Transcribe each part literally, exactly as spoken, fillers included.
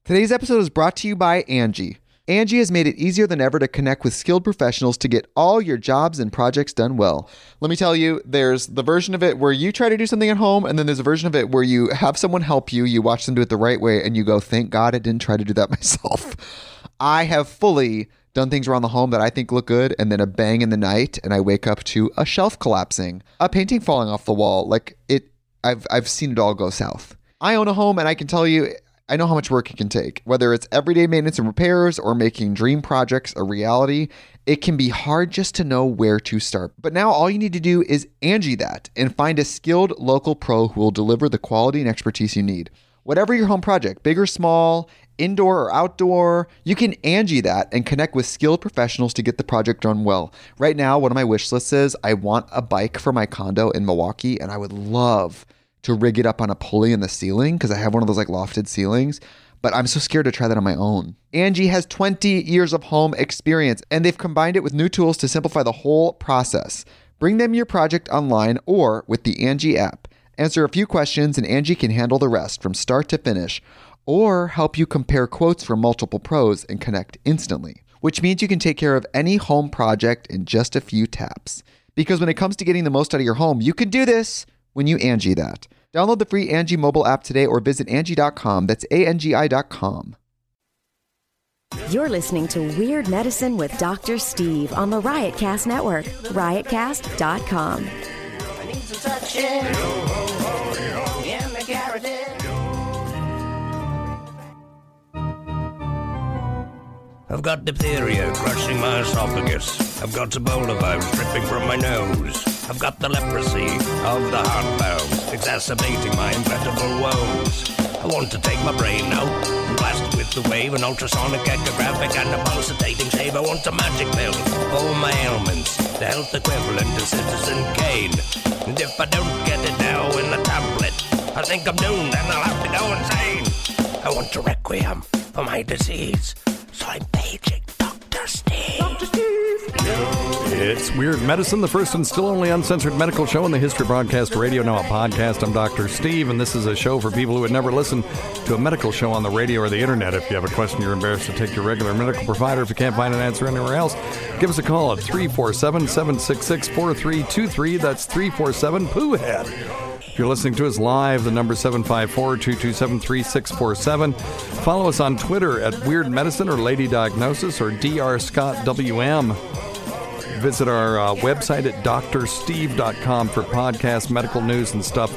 Today's episode is brought to you by Angie. Angie has made it easier than ever to connect with skilled professionals to get all your jobs and projects done well. Let me tell you, there's the version of it where you try to do something at home, and then there's a version of it where you have someone help you, you watch them do it the right way, and you go, thank God I didn't try to do that myself. I have fully done things around the home that I think look good, and then a bang in the night, and I wake up to a shelf collapsing, a painting falling off the wall. Like it, I've I've seen it all go south. I own a home, and I can tell you, I know how much work it can take. Whether it's everyday maintenance and repairs or making dream projects a reality, it can be hard just to know where to start. But now all you need to do is Angie that and find a skilled local pro who will deliver the quality and expertise you need. Whatever your home project, big or small, indoor or outdoor, you can Angie that and connect with skilled professionals to get the project done well. Right now, one of my wish lists is I want a bike for my condo in Milwaukee, and I would love to rig it up on a pulley in the ceiling because I have one of those like lofted ceilings, but I'm so scared to try that on my own. Angie has twenty years of home experience, and they've combined it with new tools to simplify the whole process. Bring them your project online or with the Angie app. Answer a few questions and Angie can handle the rest from start to finish, or help you compare quotes from multiple pros and connect instantly, which means you can take care of any home project in just a few taps. Because when it comes to getting the most out of your home, you can do this when you Angie that. Download the free Angie mobile app today or visit Angie dot com. That's A N G I dot com. You're listening to Weird Medicine with Doctor Steve on the Riotcast Network, riot cast dot com. I need some touching. Yeah, make it. I've got diphtheria crushing my esophagus. I've got Ebola virus dripping from my nose. I've got the leprosy of the heart valves, exacerbating my inevitable woes. I want to take my brain out and blast it with the wave, an ultrasonic, echographic, and a pulsating shave. I want a magic pill for all my ailments, the health equivalent to Citizen Kane. And if I don't get it now in a tablet, I think I'm doomed and I'll have to go insane. I want a requiem for my disease, so I'm paging Doctor Steve. Doctor Steve. It's Weird Medicine, the first and still only uncensored medical show in the history of broadcast radio, now a podcast. I'm Doctor Steve, and this is a show for people who would never listen to a medical show on the radio or the internet. If you have a question you're embarrassed to take to your regular medical provider, if you can't find an answer anywhere else, give us a call at three four seven, seven six six, four three two three. That's three four seven, P O O H E A D. If you're listening to us live, the number is seven five four, two two seven, three six four seven. Follow us on Twitter at Weird Medicine or Lady Diagnosis or D R Scott W M. Visit our uh, website at dr steve dot com for podcasts, medical news, and stuff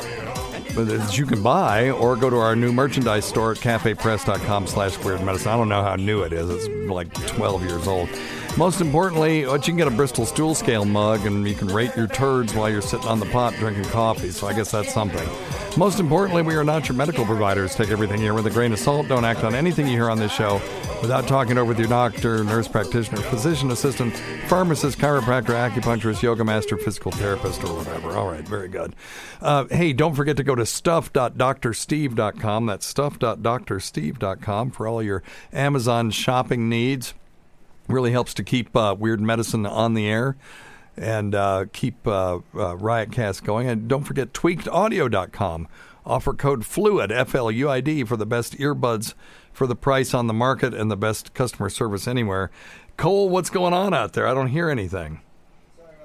that you can buy, or go to our new merchandise store at cafe press dot com slash weird medicine. I don't know how new it is. It's like twelve years old. Most importantly, you can get a Bristol stool scale mug, and you can rate your turds while you're sitting on the pot drinking coffee, so I guess that's something. Most importantly, we are not your medical providers. Take everything here with a grain of salt. Don't act on anything you hear on this show without talking over with your doctor, nurse practitioner, physician assistant, pharmacist, chiropractor, acupuncturist, yoga master, physical therapist, or whatever. All right, very good. Uh, hey, don't forget to go to stuff dot dr steve dot com. That's stuff dot dr steve dot com for all your Amazon shopping needs. Really helps to keep uh, Weird Medicine on the air and uh, keep uh, uh, Riotcast going. And don't forget tweaked audio dot com. Offer code FLUID, F L U I D, for the best earbuds for the price on the market and the best customer service anywhere. Cole, what's going on out there? I don't hear anything. Sorry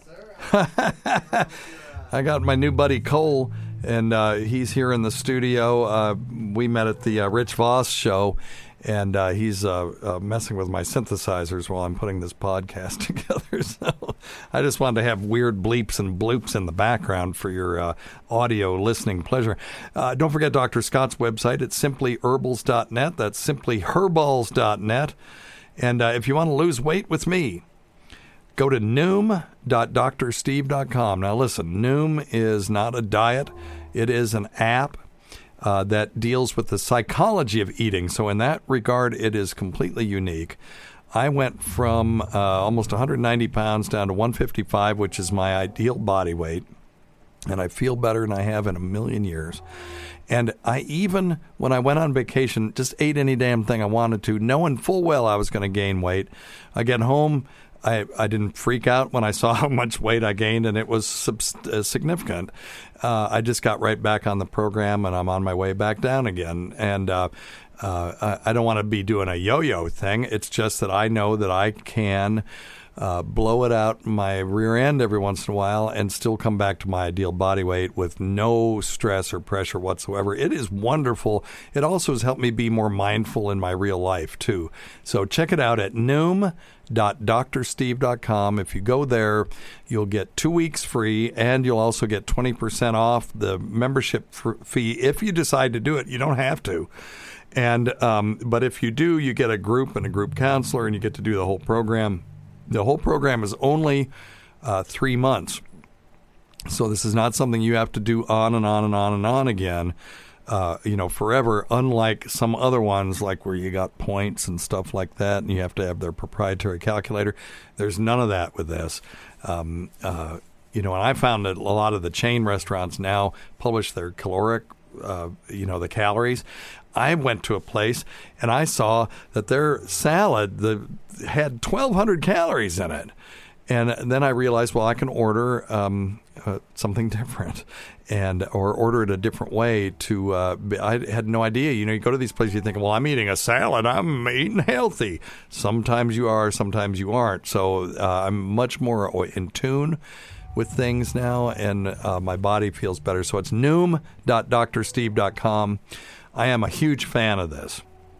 about that, sir. I got my new buddy Cole, and uh, he's here in the studio. Uh, we met at the uh, Rich Voss show. And uh, he's uh, uh, messing with my synthesizers while I'm putting this podcast together. So I just wanted to have weird bleeps and bloops in the background for your uh, audio listening pleasure. Uh, don't forget Doctor Scott's website. It's simply herbals dot net. That's simply herbals dot net. And uh, if you want to lose weight with me, go to noom dot dr steve dot com. Now listen, Noom is not a diet. It is an app. Uh, that deals with the psychology of eating. So in that regard, it is completely unique. I went from uh, almost one hundred ninety pounds down to one fifty-five, which is my ideal body weight. And I feel better than I have in a million years. And I even, when I went on vacation, just ate any damn thing I wanted to, knowing full well I was going to gain weight. I get home, I, I didn't freak out when I saw how much weight I gained, and it was sub- uh, significant. Uh, I just got right back on the program, and I'm on my way back down again. And uh, uh, I, I don't want to be doing a yo-yo thing. It's just that I know that I can uh, blow it out my rear end every once in a while and still come back to my ideal body weight with no stress or pressure whatsoever. It is wonderful. It also has helped me be more mindful in my real life, too. So check it out at noom dot dr steve dot com. If you go there, you'll get two weeks free, and you'll also get twenty percent off the membership fee if you decide to do it. You don't have to. And um, but if you do, you get a group and a group counselor, and you get to do the whole program. The whole program is only uh, three months. So this is not something you have to do on and on and on and on again, uh, you know, forever, unlike some other ones like where you got points and stuff like that, and you have to have their proprietary calculator. There's none of that with this. Um, uh, you know, and I found that a lot of the chain restaurants now publish their caloric, uh, you know, the calories. I went to a place and I saw that their salad the, had twelve hundred calories in it. And then I realized, well, I can order um, uh, something different and or order it a different way to uh, – I had no idea. You know, you go to these places, you think, well, I'm eating a salad. I'm eating healthy. Sometimes you are, sometimes you aren't. So uh, I'm much more in tune with things now, and uh, my body feels better. So it's noom dot dr steve dot com. I am a huge fan of this.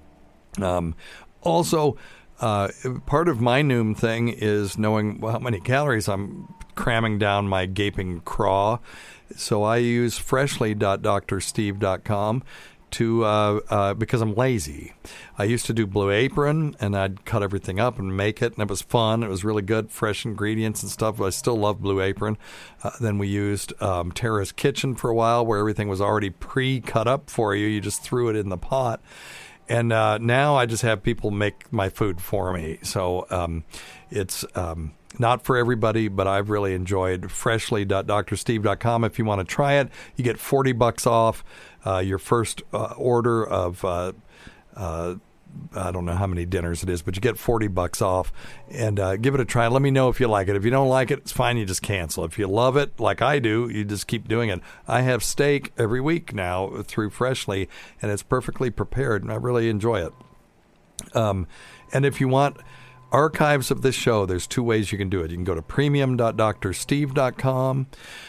Um, also, uh, part of my Noom thing is knowing how many calories I'm cramming down my gaping craw. So I use freshly dot dr steve dot com to uh, uh, because I'm lazy. I used to do Blue Apron, and I'd cut everything up and make it, and it was fun. It was really good, fresh ingredients and stuff. But I still love Blue Apron. Uh, then we used um, Tara's Kitchen for a while, where everything was already pre-cut up for you. You just threw it in the pot. And uh, now I just have people make my food for me. So um, it's um, not for everybody, but I've really enjoyed freshly dot dr steve dot com. If you want to try it, you get forty bucks off uh, your first uh, order of uh, uh, I don't know how many dinners it is, but you get forty bucks off, and uh, give it a try. Let me know if you like it. If you don't like it, it's fine. You just cancel. If you love it, like I do, you just keep doing it. I have steak every week now through Freshly, and it's perfectly prepared, and I really enjoy it. Um, and if you want archives of this show, there's two ways you can do it. You can go to premium dot dr steve dot com,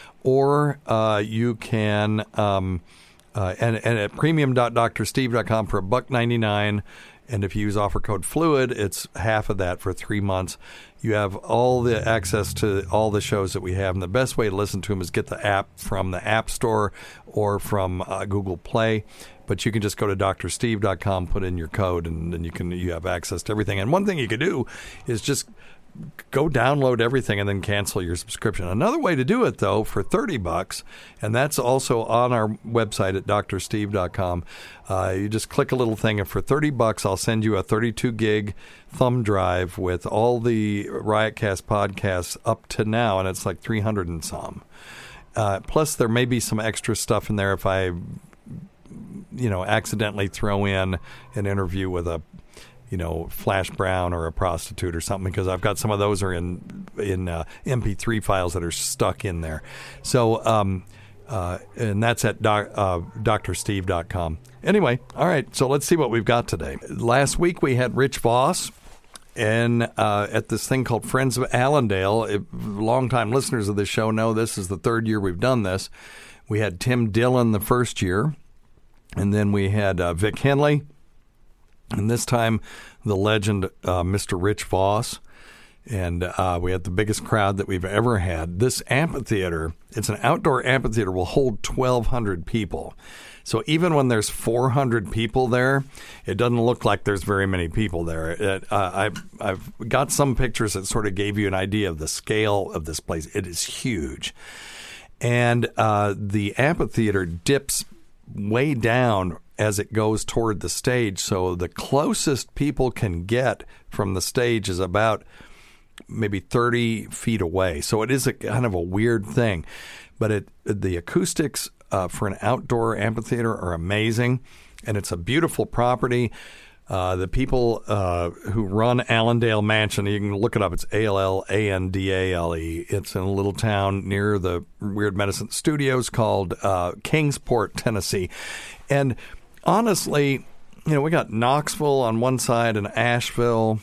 or uh, you can um, uh, and and at premium dot dr steve dot com for a buck ninety nine. And if you use offer code FLUID, it's half of that for three months. You have all the access to all the shows that we have. And the best way to listen to them is get the app from the App Store or from uh, Google Play. But you can just go to dr steve dot com, put in your code, and then you can you have access to everything. And one thing you could do is just go download everything and then cancel your subscription. Another way to do it, though, for thirty bucks, and that's also on our website at dr steve dot com. Uh, you just click a little thing, and for thirty bucks, I'll send you a thirty-two gig thumb drive with all the Riotcast podcasts up to now, and it's like three hundred and some. Uh, plus, there may be some extra stuff in there if I, you know, accidentally throw in an interview with a you know, Flash Brown or a prostitute or something, because I've got some of those are in in uh, M P three files that are stuck in there. So, um, uh, and that's at doc, uh, dr steve dot com. Anyway, all right, so let's see what we've got today. Last week we had Rich Voss and uh, at this thing called Friends of Allendale. If longtime listeners of this show know this is the third year we've done this. We had Tim Dillon the first year, and then we had uh, Vic Henley. And this time, the legend, uh, Mister Rich Voss, and uh, we had the biggest crowd that we've ever had. This amphitheater, it's an outdoor amphitheater, will hold twelve hundred people. So even when there's four hundred people there, it doesn't look like there's very many people there. It, uh, I've, I've got some pictures that sort of gave you an idea of the scale of this place. It is huge. And uh, the amphitheater dips way down as it goes toward the stage. So the closest people can get from the stage is about maybe thirty feet away. So it is a kind of a weird thing. But it the acoustics uh, for an outdoor amphitheater are amazing, and it's a beautiful property. Uh, the people uh, who run Allendale Mansion, you can look it up. It's A L L A N D A L E. It's in a little town near the Weird Medicine Studios called uh, Kingsport, Tennessee. And honestly, you know, we got Knoxville on one side and Asheville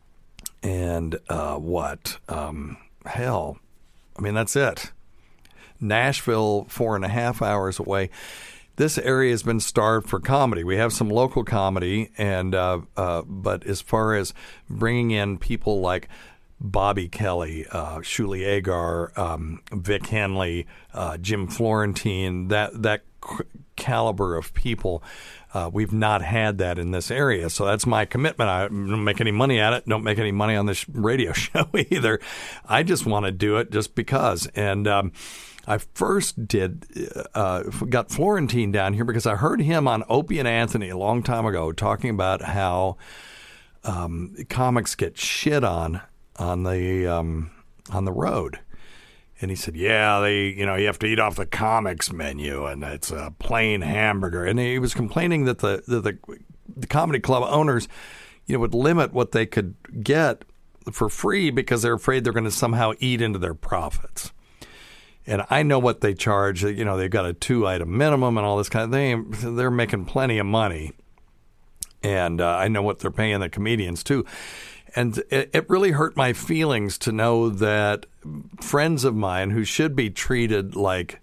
and uh, what? Um, hell, I mean, that's it. Nashville, four and a half hours away. This area has been starved for comedy. We have some local comedy, and uh, uh, but as far as bringing in people like Bobby Kelly, uh, Shuli Agar, um, Vic Henley, uh, Jim Florentine, that that c- caliber of people, uh, we've not had that in this area. So that's my commitment. I don't make any money at it. Don't make any money on this radio show either. I just want to do it just because. And um, I first did uh, got Florentine down here because I heard him on Opie and Anthony a long time ago talking about how um, comics get shit on on the um, on the road. And he said, yeah, they, you know, you have to eat off the comics menu, and it's a plain hamburger. And he was complaining that the the, the, the comedy club owners, you know, would limit what they could get for free because they're afraid they're going to somehow eat into their profits. And I know what they charge. You know, they've got a two-item minimum and all this kind of thing. They're making plenty of money. And uh, I know what they're paying the comedians, too. And it, it really hurt my feelings to know that friends of mine who should be treated like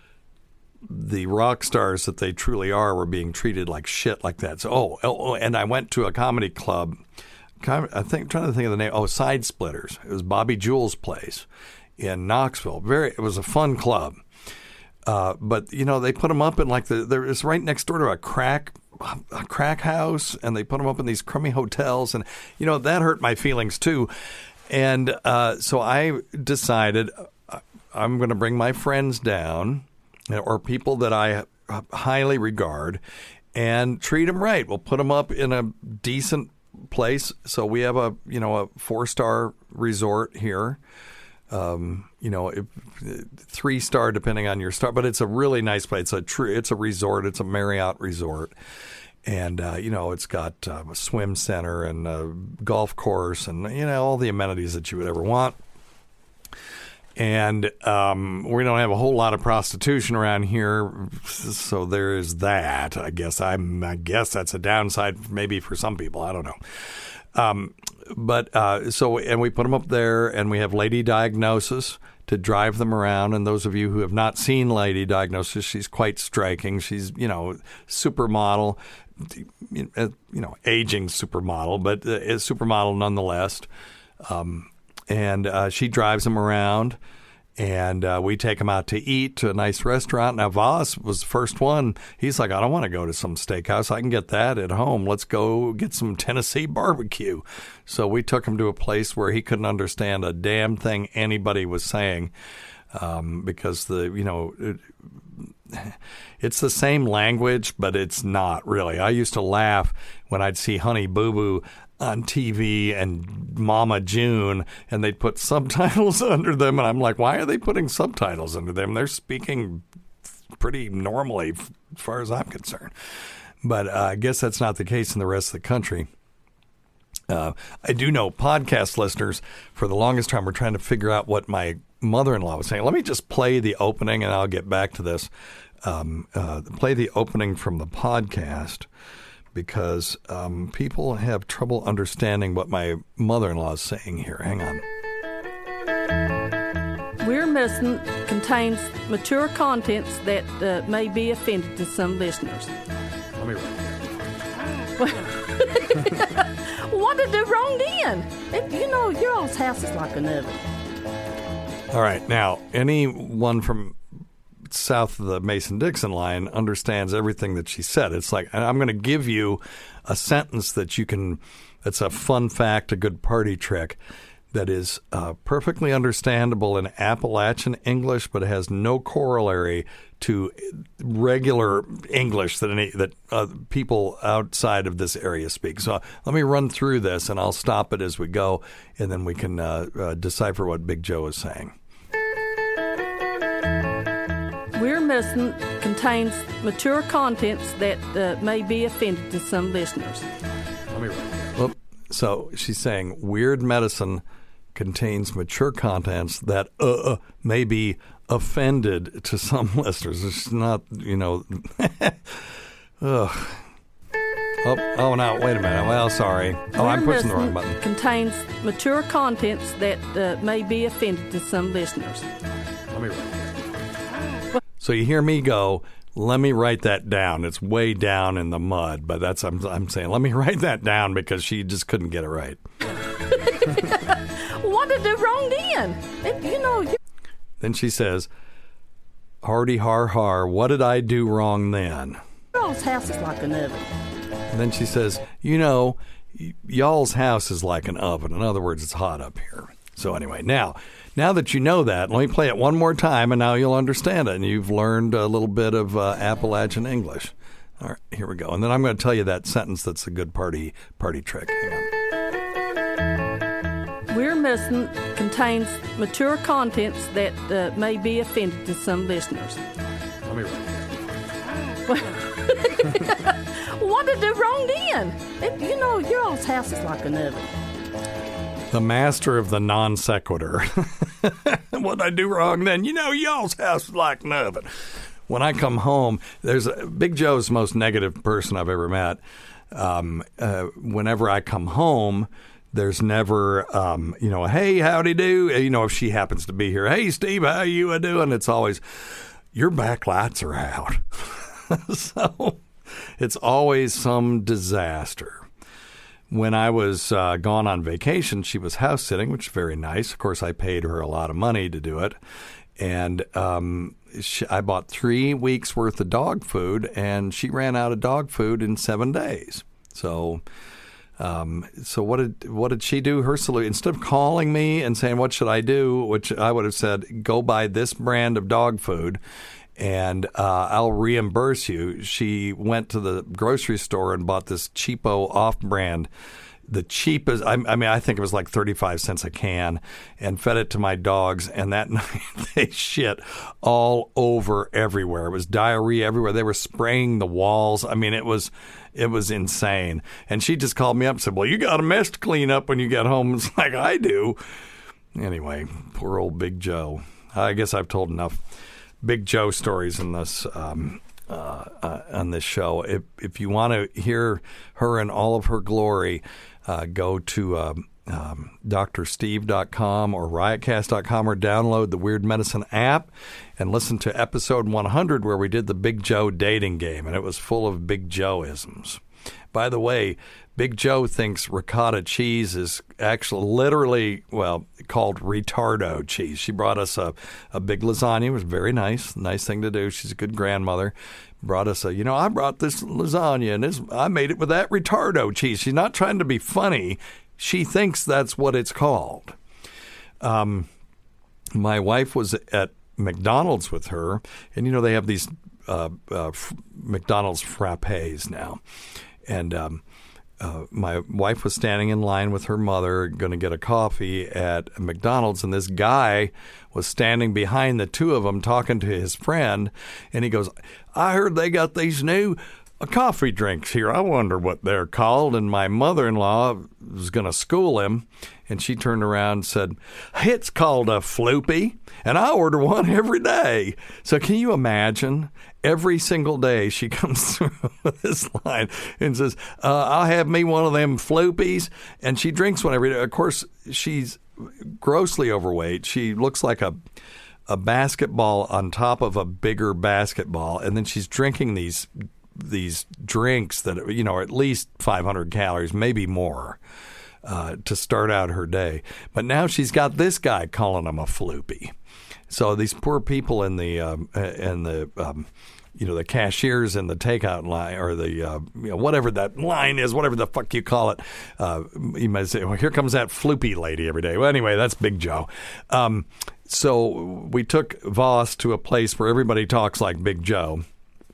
the rock stars that they truly are were being treated like shit like that. So, oh, oh and I went to a comedy club. I think, I'm trying to think of the name. Oh, Side Splitters. It was Bobby Jewell's place in Knoxville. Very, it was a fun club. Uh, but, you know, they put them up in like the, there is right next door to a crack, a crack house, and they put them up in these crummy hotels. And, you know, that hurt my feelings too. And uh, so I decided uh, I'm going to bring my friends down or people that I highly regard and treat them right. We'll put them up in a decent place. So we have a, you know, a four-star resort here. Um, you know, it, three star depending on your star, but it's a really nice place. It's a true, it's a resort. It's a Marriott resort, and uh, you know, it's got uh, a swim center and a golf course, and you know, all the amenities that you would ever want. And um, we don't have a whole lot of prostitution around here, so there is that. I guess I'm. I guess that's a downside, maybe for some people. I don't know. Um, but uh, so, and we put them up there, and we have Lady Diagnosis to drive them around. And those of you who have not seen Lady Diagnosis, she's quite striking. She's, you know, supermodel, you know, aging supermodel, but a supermodel nonetheless. Um, and uh, she drives them around. And uh, we take him out to eat to a nice restaurant. Now, Voss was the first one. He's like, I don't want to go to some steakhouse. I can get that at home. Let's go get some Tennessee barbecue. So we took him to a place where he couldn't understand a damn thing anybody was saying um, because, the you know, it, it's the same language, but it's not really. I used to laugh when I'd see Honey Boo Boo on T V and Mama June, and they'd put subtitles under them, and I'm like, why are they putting subtitles under them? They're speaking pretty normally as far as I'm concerned. But uh, I guess that's not the case in the rest of the country. Uh, I do know podcast listeners, for the longest time, were trying to figure out what my mother-in-law was saying. Let me just play the opening, and I'll get back to this. Um, uh, play the opening from the podcast, because um, people have trouble understanding what my mother-in-law is saying here. Hang on. Weird Medicine contains mature contents that uh, may be offended to some listeners. Let me What did I do wrong then? It, you know, your all's house is like an oven. All right. Now, anyone from south of the Mason-Dixon line understands everything that she said. It's like, I'm going to give you a sentence that you can, that's a fun fact, a good party trick, that is uh, perfectly understandable in Appalachian English, but it has no corollary to regular English that any that uh, people outside of this area speak. So let me run through this, and I'll stop it as we go, and then we can uh, uh, decipher what Big Joe is saying. Weird Medicine contains mature contents that uh, may be offended to some listeners. Let me run. Well, so she's saying Weird Medicine contains mature contents that uh, may be offended to some listeners. It's not, you know. Ugh. Oh, oh no, wait a minute. Well, sorry. Oh, I'm pushing the wrong button. Contains mature contents that uh, may be offended to some listeners. Let me write. So you hear me go, let me write that down. It's way down in the mud, but that's I'm, I'm saying, let me write that down because she just couldn't get it right. What did I do wrong then? It, you know. You- then she says, hardy har har, what did I do wrong then? Y'all's house is like an oven. And then she says, you know, y- y'all's house is like an oven. In other words, it's hot up here. So anyway, now, now that you know that, let me play it one more time, and now you'll understand it. And you've learned a little bit of uh, Appalachian English. All right, here we go. And then I'm going to tell you that sentence that's a good party party trick. Hang on. Weird Medicine contains mature contents that uh, may be offended to some listeners. Let me write. What did I do wrong then? It, you know, your all's house is like an oven. The master of the non sequitur. What did I do wrong then? You know, y'all's house is like an oven. When I come home, there's a, Big Joe's the most negative person I've ever met. Um, uh, whenever I come home, there's never, um, you know, hey, howdy do. You know, if she happens to be here, hey, Steve, how you a doing? It's always, your back lights are out. So it's always some disaster. When I was uh, gone on vacation, she was house sitting, which is very nice. Of course, I paid her a lot of money to do it. And um, she, I bought three weeks worth of dog food, and she ran out of dog food in seven days. So um, so what did what did she do? Her solution, instead of calling me and saying, what should I do, which I would have said, go buy this brand of dog food, and uh, I'll reimburse you. She went to the grocery store and bought this cheapo off-brand, the cheapest, I, I mean, I think it was like thirty-five cents a can, and fed it to my dogs. And that night they shit all over everywhere. It was diarrhea everywhere. They were spraying the walls. I mean, it was it was insane. And she just called me up and said, well, you got a mess to clean up when you get home. It's like, I do. Anyway, poor old Big Joe. I guess I've told enough Big Joe stories in this um, uh, uh, on this show. If if you want to hear her in all of her glory, uh, go to um, um, D R Steve dot com or Riotcast dot com or download the Weird Medicine app and listen to episode one hundred where we did the Big Joe dating game, and it was full of Big Joe-isms. By the way, Big Joe thinks ricotta cheese is actually literally, well, called retardo cheese. She brought us a, a big lasagna. It was very nice. Nice thing to do. She's a good grandmother. Brought us a, you know, I brought this lasagna and this, I made it with that retardo cheese. She's not trying to be funny. She thinks that's what it's called. Um, my wife was at McDonald's with her, and, you know, they have these uh, uh, f- McDonald's frappes now. And um, uh, my wife was standing in line with her mother going to get a coffee at McDonald's, and this guy was standing behind the two of them talking to his friend, and he goes, I heard they got these new uh, coffee drinks here. I wonder what they're called. And my mother-in-law was going to school him, and she turned around and said, it's called a Floopy, and I order one every day. So can you imagine? Every single day she comes through this line and says, uh, I'll have me one of them Floopies. And she drinks one every day. Of course, she's grossly overweight. She looks like a a basketball on top of a bigger basketball. And then she's drinking these these drinks that, you know, are at least five hundred calories, maybe more, uh, to start out her day. But now she's got this guy calling him a Floopy. So these poor people in the um, in the um, you know, the cashiers in the takeout line, or the uh, you know, whatever that line is, whatever the fuck you call it, uh, you might say, well, here comes that Floopy lady every day. Well, anyway, that's Big Joe. Um, so we took Voss to a place where everybody talks like Big Joe.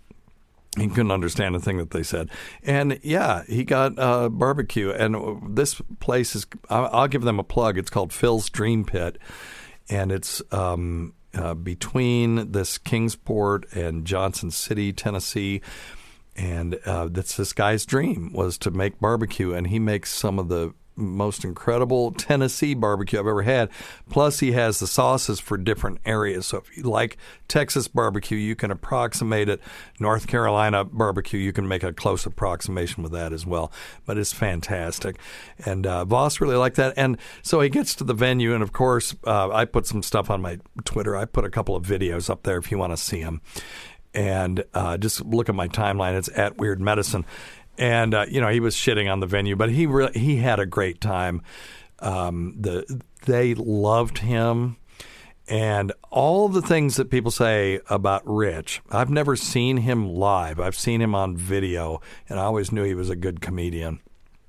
He couldn't understand a thing that they said. And, yeah, he got uh, barbecue. And this place is, I'll give them a plug. It's called Phil's Dream Pit. And it's um, uh, between this Kingsport and Johnson City, Tennessee. And uh, that's this guy's dream, was to make barbecue. And he makes some of the most incredible Tennessee barbecue I've ever had. Plus, he has the sauces for different areas. So if you like Texas barbecue, you can approximate it. North Carolina barbecue, you can make a close approximation with that as well. But it's fantastic. And uh, Voss really liked that. And so he gets to the venue, and of course, uh, I put some stuff on my Twitter. I put a couple of videos up there if you want to see them. And uh, just look at my timeline. It's at Weird Medicine. And, uh, you know, he was shitting on the venue, but he re- he had a great time. Um, the They loved him. And all the things that people say about Rich, I've never seen him live. I've seen him on video, and I always knew he was a good comedian.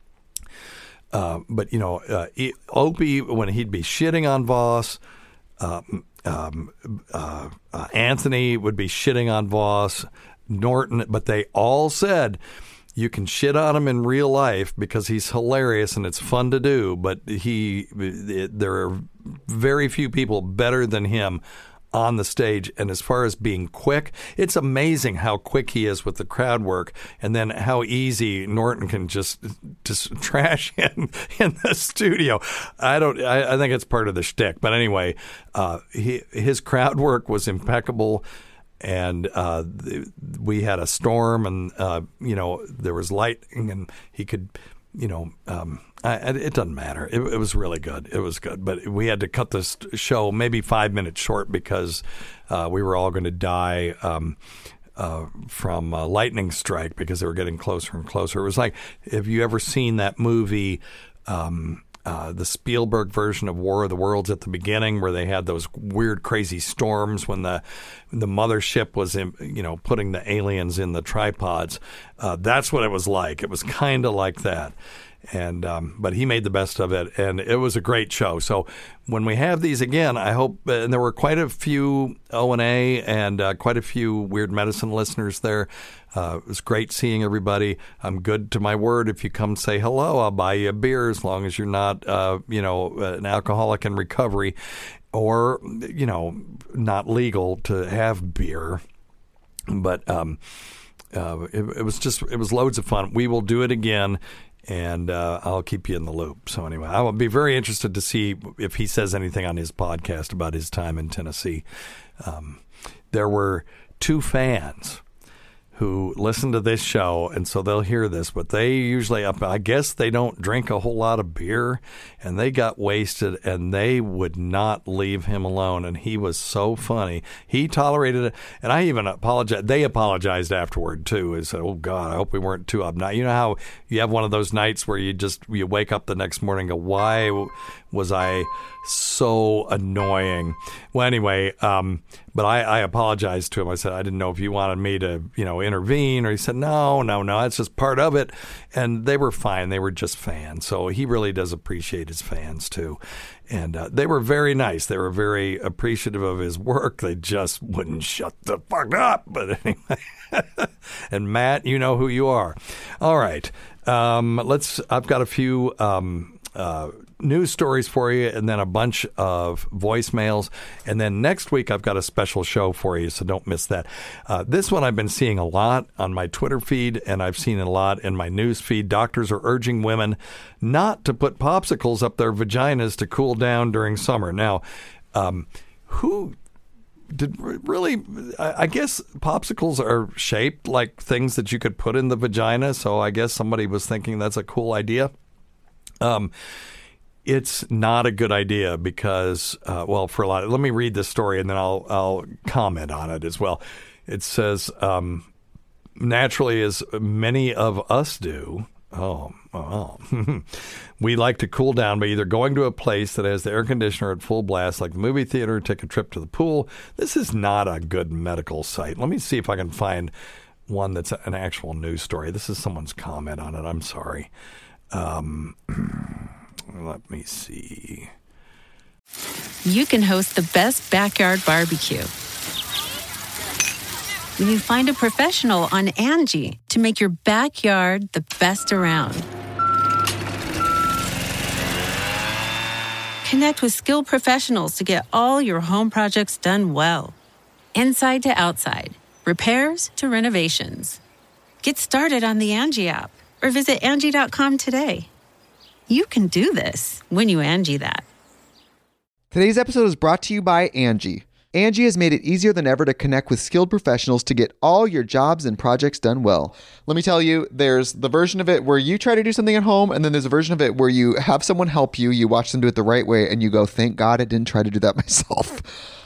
Uh, but, you know, uh, he, Opie, when he'd be shitting on Voss, uh, um, uh, uh, Anthony would be shitting on Voss, Norton, but they all said you can shit on him in real life because he's hilarious and it's fun to do, but he it, there are very few people better than him on the stage. And as far as being quick, it's amazing how quick he is with the crowd work, and then how easy Norton can just just trash him in the studio. I don't. I, I think it's part of the shtick. But anyway, uh, he, his crowd work was impeccable. And uh, we had a storm, and uh, you know there was lightning, and he could, you know, um, I, it doesn't matter. It, it was really good. It was good, but we had to cut this show maybe five minutes short because uh, we were all going to die um, uh, from a lightning strike because they were getting closer and closer. It was like, have you ever seen that movie? Um, Uh, the Spielberg version of War of the Worlds at the beginning, where they had those weird, crazy storms when the the mothership was, in, you know, putting the aliens in the tripods. Uh, that's what it was like. It was kind of like that. And um, but he made the best of it, and it was a great show. So when we have these again, I hope, and there were quite a few O and A and uh, quite a few Weird Medicine listeners there. Uh, it was great seeing everybody. I'm good to my word. If you come say hello, I'll buy you a beer as long as you're not, uh, you know, an alcoholic in recovery, or, you know, not legal to have beer. But um, uh, it, it was just, it was loads of fun. We will do it again. And uh, I'll keep you in the loop. So anyway, I will be very interested to see if he says anything on his podcast about his time in Tennessee. Um, there were two fans who listen to this show, and so they'll hear this, but they usually, I guess they don't drink a whole lot of beer, and they got wasted, and they would not leave him alone, and he was so funny. He tolerated it, and I even apologized. They apologized afterward, too. They said, oh, God, I hope we weren't too obnoxious. You know how you have one of those nights where you just, you wake up the next morning and go, why was I so annoying? Well, anyway, um, but I, I apologized to him. I said, I didn't know if you wanted me to, you know, intervene. Or he said, no, no, no, that's just part of it. And they were fine. They were just fans. So he really does appreciate his fans, too. And uh, they were very nice. They were very appreciative of his work. They just wouldn't shut the fuck up. But anyway. And Matt, you know who you are. All right. Um, let's, I've got a few um, uh, news stories for you, and then a bunch of voicemails. And then next week, I've got a special show for you, so don't miss that. Uh, this one I've been seeing a lot on my Twitter feed, and I've seen it a lot in my news feed. Doctors are urging women not to put popsicles up their vaginas to cool down during summer. Now, um, who did really, I guess popsicles are shaped like things that you could put in the vagina, so I guess somebody was thinking that's a cool idea. Um, It's not a good idea because, uh, well, for a lot of, let me read this story and then I'll I'll comment on it as well. It says, um, naturally, as many of us do, oh, oh we like to cool down by either going to a place that has the air conditioner at full blast, like the movie theater, take a trip to the pool. This is not a good medical site. Let me see if I can find one that's an actual news story. This is someone's comment on it. I'm sorry. Um... Let me see. You can host the best backyard barbecue when you find a professional on Angie to make your backyard the best around. Connect with skilled professionals to get all your home projects done well. Inside to outside, repairs to renovations. Get started on the Angie app or visit Angie dot com today. You can do this when you Angie that. Today's episode is brought to you by Angie. Angie has made it easier than ever to connect with skilled professionals to get all your jobs and projects done well. Let me tell you, there's the version of it where you try to do something at home, and then there's a version of it where you have someone help you, you watch them do it the right way, and you go, thank God I didn't try to do that myself.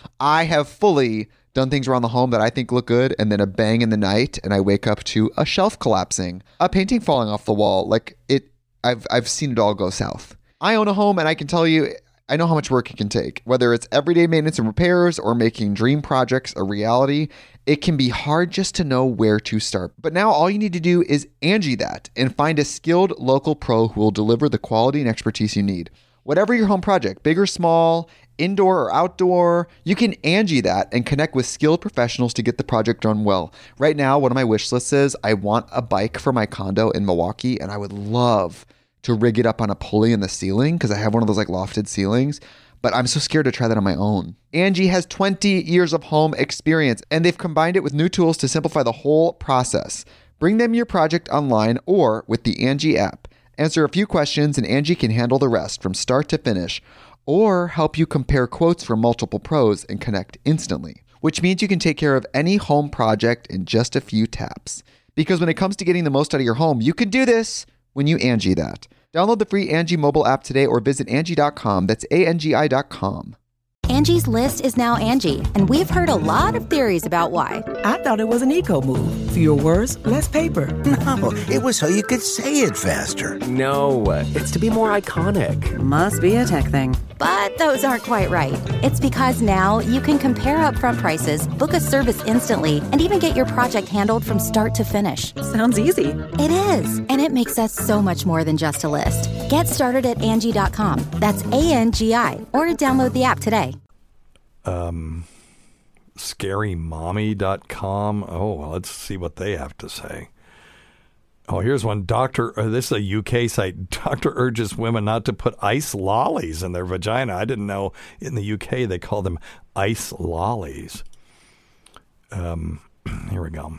I have fully done things around the home that I think look good, and then a bang in the night, and I wake up to a shelf collapsing, a painting falling off the wall. Like, it, I've I've seen it all go south. I own a home, and I can tell you, I know how much work it can take. Whether it's everyday maintenance and repairs or making dream projects a reality, it can be hard just to know where to start. But now all you need to do is Angie that and find a skilled local pro who will deliver the quality and expertise you need. Whatever your home project, big or small, indoor or outdoor, you can Angie that and connect with skilled professionals to get the project done well. Right now, one of my wish lists is I want a bike for my condo in Milwaukee, and I would love to rig it up on a pulley in the ceiling because I have one of those like lofted ceilings, but I'm so scared to try that on my own. Angie has twenty years of home experience, and they've combined it with new tools to simplify the whole process. Bring them your project online or with the Angie app. Answer a few questions and Angie can handle the rest from start to finish, or help you compare quotes from multiple pros and connect instantly, which means you can take care of any home project in just a few taps. Because when it comes to getting the most out of your home, you can do this when you Angie that. Download the free Angie mobile app today or visit Angie dot com. That's A N G I dot com. Angie's List is now Angie, and we've heard a lot of theories about why. I thought it was an eco move. Fewer words, less paper. No, it was so you could say it faster. No, it's to be more iconic. Must be a tech thing. But those aren't quite right. It's because now you can compare upfront prices, book a service instantly, and even get your project handled from start to finish. Sounds easy. It is, and it makes us so much more than just a list. Get started at Angie dot com. That's A N G I, or download the app today. Um, scary mommy dot com. Oh, well, let's see what they have to say. Oh, here's one. Doctor, uh, this is a U K site. Doctor urges women not to put ice lollies in their vagina. I didn't know in the U K they call them ice lollies. Um, here we go.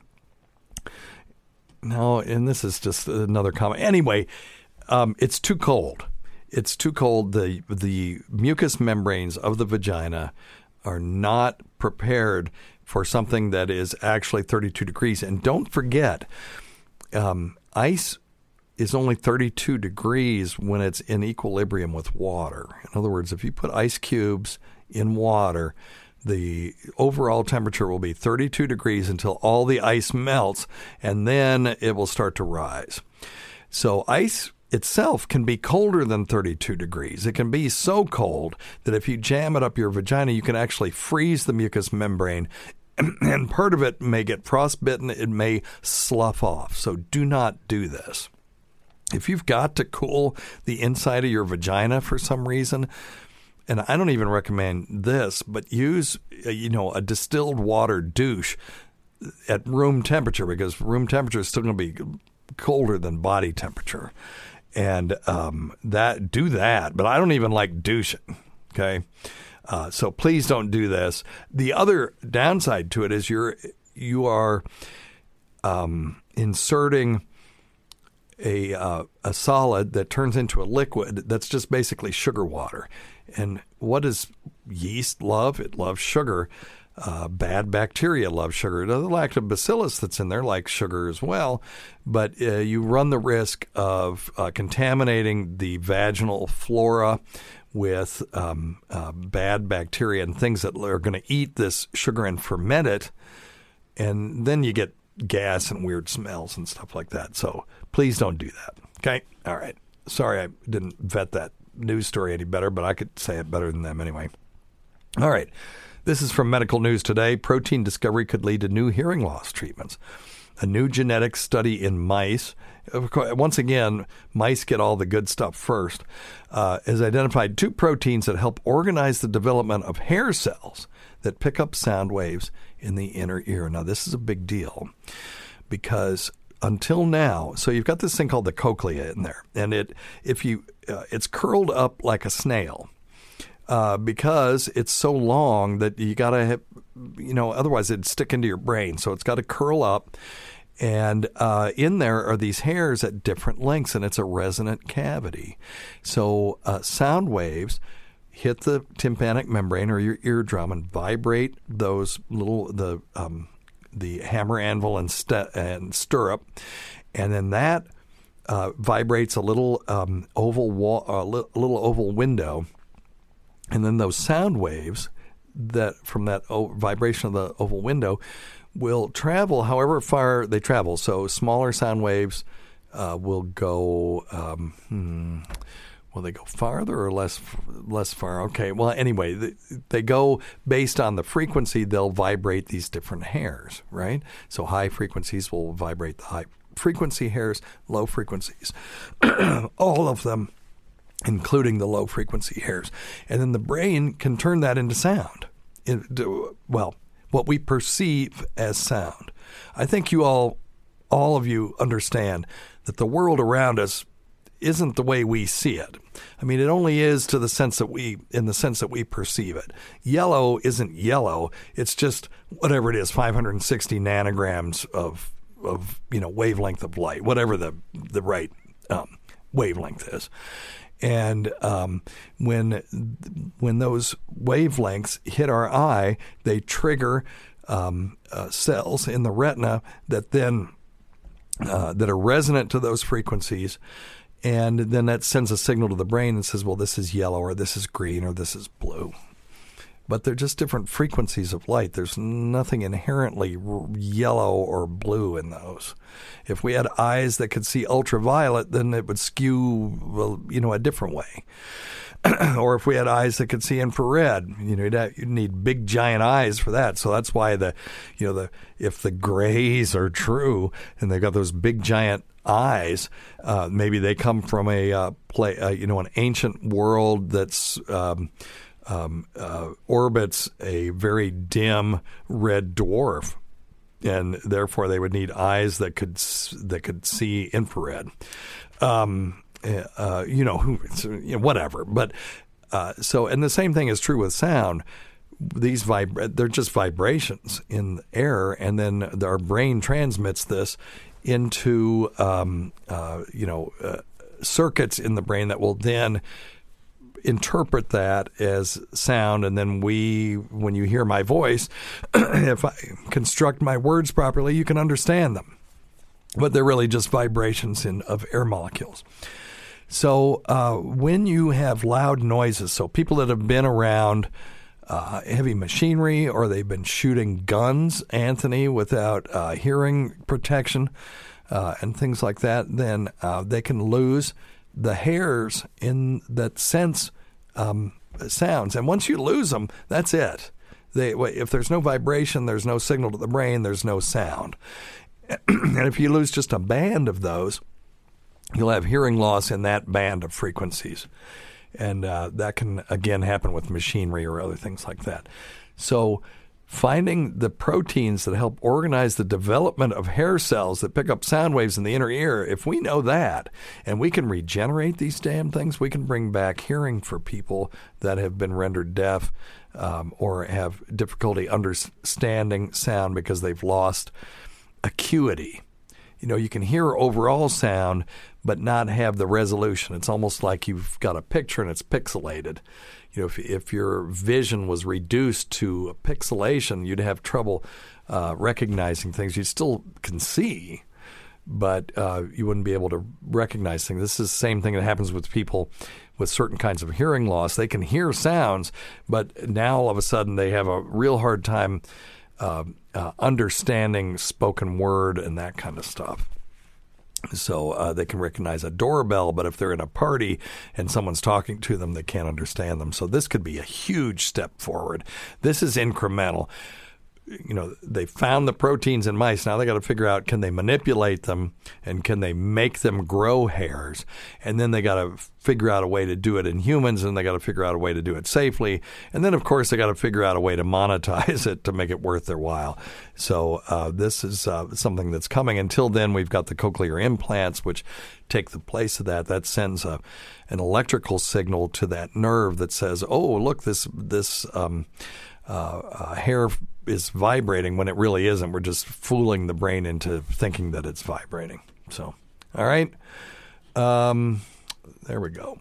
No, and this is just another comment. Anyway, um, it's too cold. It's too cold. The the mucous membranes of the vagina are not prepared for something that is actually thirty-two degrees. And don't forget, um, ice is only thirty-two degrees when it's in equilibrium with water. In other words, if you put ice cubes in water, the overall temperature will be thirty-two degrees until all the ice melts, and then it will start to rise. So ice itself can be colder than thirty-two degrees. It can be so cold that if you jam it up your vagina, you can actually freeze the mucous membrane, and part of it may get frostbitten. It may slough off. So do not do this. If you've got to cool the inside of your vagina for some reason, and I don't even recommend this, but use, you know, a distilled water douche at room temperature, because room temperature is still going to be colder than body temperature. And um, that do that, but I don't even like douching, okay? Uh, so please don't do this. The other downside to it is you're you are um, inserting a uh, a solid that turns into a liquid that's just basically sugar water. And what does yeast love? It loves sugar. Uh, bad bacteria love sugar. The lactobacillus that's in there likes sugar as well, but uh, you run the risk of uh, contaminating the vaginal flora with um, uh, bad bacteria and things that are going to eat this sugar and ferment it, and then you get gas and weird smells and stuff like that. So please don't do that. Okay? All right. Sorry I didn't vet that news story any better, but I could say it better than them anyway. All right. This is from Medical News Today. Protein discovery could lead to new hearing loss treatments. A new genetic study in mice, once again, mice get all the good stuff first, uh, has identified two proteins that help organize the development of hair cells that pick up sound waves in the inner ear. Now, this is a big deal because until now, so you've got this thing called the cochlea in there, and it if you uh, it's curled up like a snail. Uh, because it's so long that you got to have, you know, otherwise it'd stick into your brain. So it's got to curl up. And uh, in there are these hairs at different lengths, and it's a resonant cavity. So uh, sound waves hit the tympanic membrane or your eardrum and vibrate those little the um, the hammer, anvil, and, st- and stirrup, and then that uh, vibrates a little um, oval wall, a li- little oval window, and then those sound waves that from that o- vibration of the oval window will travel however far they travel. So smaller sound waves uh, will go. Um, hmm, will they go farther or less less far? Okay. Well, anyway, they, they go based on the frequency. They'll vibrate these different hairs, right? So high frequencies will vibrate the high frequency hairs. Low frequencies, all of them, including the low frequency hairs, and then the brain can turn that into sound. Into, well, what we perceive as sound. I think you all, all of you understand that the world around us isn't the way we see it. I mean, it only is to the sense that we, in the sense that we perceive it. Yellow isn't yellow. It's just whatever it is, five hundred sixty nanograms of, of you know, wavelength of light, whatever the the right um, wavelength is. And um, when when those wavelengths hit our eye, they trigger um, uh, cells in the retina that then uh, that are resonant to those frequencies, and then that sends a signal to the brain and says, "Well, this is yellow, or this is green, or this is blue." But they're just different frequencies of light. There's nothing inherently yellow or blue in those. If we had eyes that could see ultraviolet, then it would skew, well, you know, a different way. Or if we had eyes that could see infrared, you know, you'd, have, you'd need big giant eyes for that. So that's why the, you know, the if the grays are true and they've got those big giant eyes, uh, maybe they come from a uh, play, uh, you know, an ancient world that's. Um, Um, uh, orbits a very dim red dwarf, and therefore they would need eyes that could that could see infrared. Um, uh, you know, you know, whatever. But uh, so, and the same thing is true with sound. These vib- they're just vibrations in the air, and then our brain transmits this into um, uh, you know uh, circuits in the brain that will then interpret that as sound, and then we, when you hear my voice, if I construct my words properly, you can understand them. But they're really just vibrations in of air molecules. So uh, when you have loud noises, so people that have been around uh, heavy machinery or they've been shooting guns, Anthony, without uh, hearing protection uh, and things like that, then uh, they can lose the hairs in that sense um, sounds. And once you lose them, that's it. They, if there's no vibration, there's no signal to the brain, there's no sound. And if you lose just a band of those, you'll have hearing loss in that band of frequencies. And uh, that can, again, happen with machinery or other things like that. So finding the proteins that help organize the development of hair cells that pick up sound waves in the inner ear, if we know that and we can regenerate these damn things, we can bring back hearing for people that have been rendered deaf um, or have difficulty understanding sound because they've lost acuity. You know, you can hear overall sound but not have the resolution. It's almost like you've got a picture and it's pixelated. You know, if, if your vision was reduced to a pixelation, you'd have trouble uh, recognizing things. You still can see, but uh, you wouldn't be able to recognize things. This is the same thing that happens with people with certain kinds of hearing loss. They can hear sounds, but now all of a sudden they have a real hard time uh, uh, understanding spoken word and that kind of stuff. So uh, they can recognize a doorbell, but if they're in a party and someone's talking to them, they can't understand them. So this could be a huge step forward. This is incremental. You know, they found the proteins in mice. Now they got to figure out, can they manipulate them and can they make them grow hairs? And then they got to figure out a way to do it in humans, and they got to figure out a way to do it safely. And then, of course, they got to figure out a way to monetize it to make it worth their while. So uh, this is uh, something that's coming. Until then, we've got the cochlear implants, which take the place of that. That sends a, an electrical signal to that nerve that says, oh, look, this, this um, uh, uh, hair is vibrating when it really isn't. We're just fooling the brain into thinking that it's vibrating. So, all right. Um, there we go.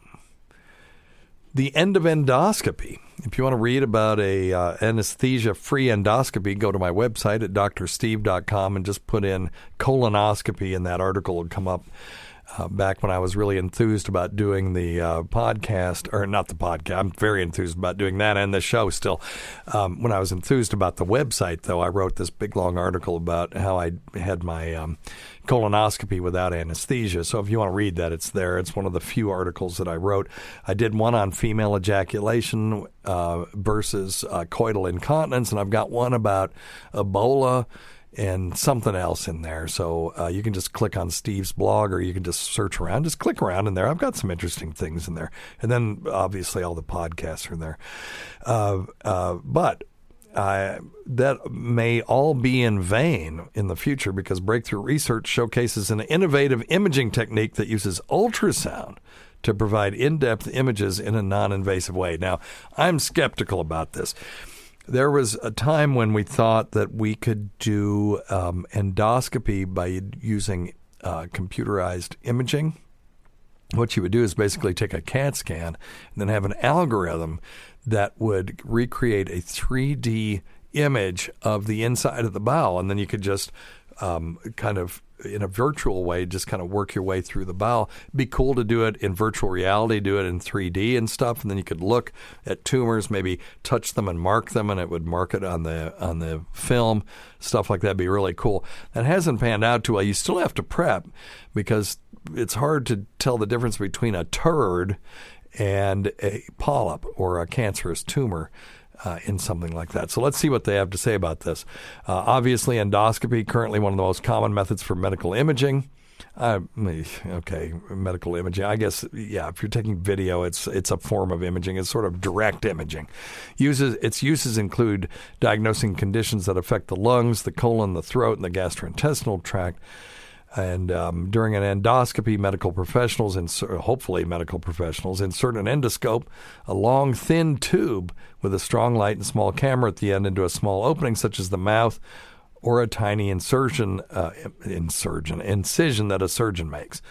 The end of endoscopy. If you want to read about a uh, anesthesia-free endoscopy, go to my website at d r steve dot com and just put in colonoscopy, and that article will come up. Uh, back when I was really enthused about doing the uh, podcast, or not the podcast, I'm very enthused about doing that and the show still. Um, when I was enthused about the website, though, I wrote this big, long article about how I had my um, colonoscopy without anesthesia. So if you want to read that, it's there. It's one of the few articles that I wrote. I did one on female ejaculation uh, versus uh, coital incontinence, and I've got one about Ebola and something else in there. So uh, you can just click on Steve's blog, or you can just search around. Just click around in there. I've got some interesting things in there. And then, obviously, all the podcasts are there. Uh, uh, but uh, that may all be in vain in the future, because breakthrough research showcases an innovative imaging technique that uses ultrasound to provide in-depth images in a non-invasive way. Now, I'm skeptical about this. There was a time when we thought that we could do um, endoscopy by using uh, computerized imaging. What you would do is basically take a CAT scan and then have an algorithm that would recreate a three D image of the inside of the bowel, and then you could just um, kind of, in a virtual way, just kind of work your way through the bowel. It'd be cool to do it in virtual reality, do it in three D and stuff, and then you could look at tumors, maybe touch them and mark them, and it would mark it on the on the film. Stuff like that would be really cool. That hasn't panned out too well. You still have to prep, because it's hard to tell the difference between a turd and a polyp or a cancerous tumor Uh, in something like that. So let's see what they have to say about this. Uh, obviously, endoscopy, currently one of the most common methods for medical imaging. Uh, okay, medical imaging. I guess, yeah, if you're taking video, it's it's a form of imaging. It's sort of direct imaging. Uses Its uses include diagnosing conditions that affect the lungs, the colon, the throat, and the gastrointestinal tract. And um, during an endoscopy, medical professionals, insert, hopefully medical professionals, insert an endoscope, a long, thin tube with a strong light and small camera at the end, into a small opening such as the mouth, or a tiny insertion, uh, insertion, incision that a surgeon makes.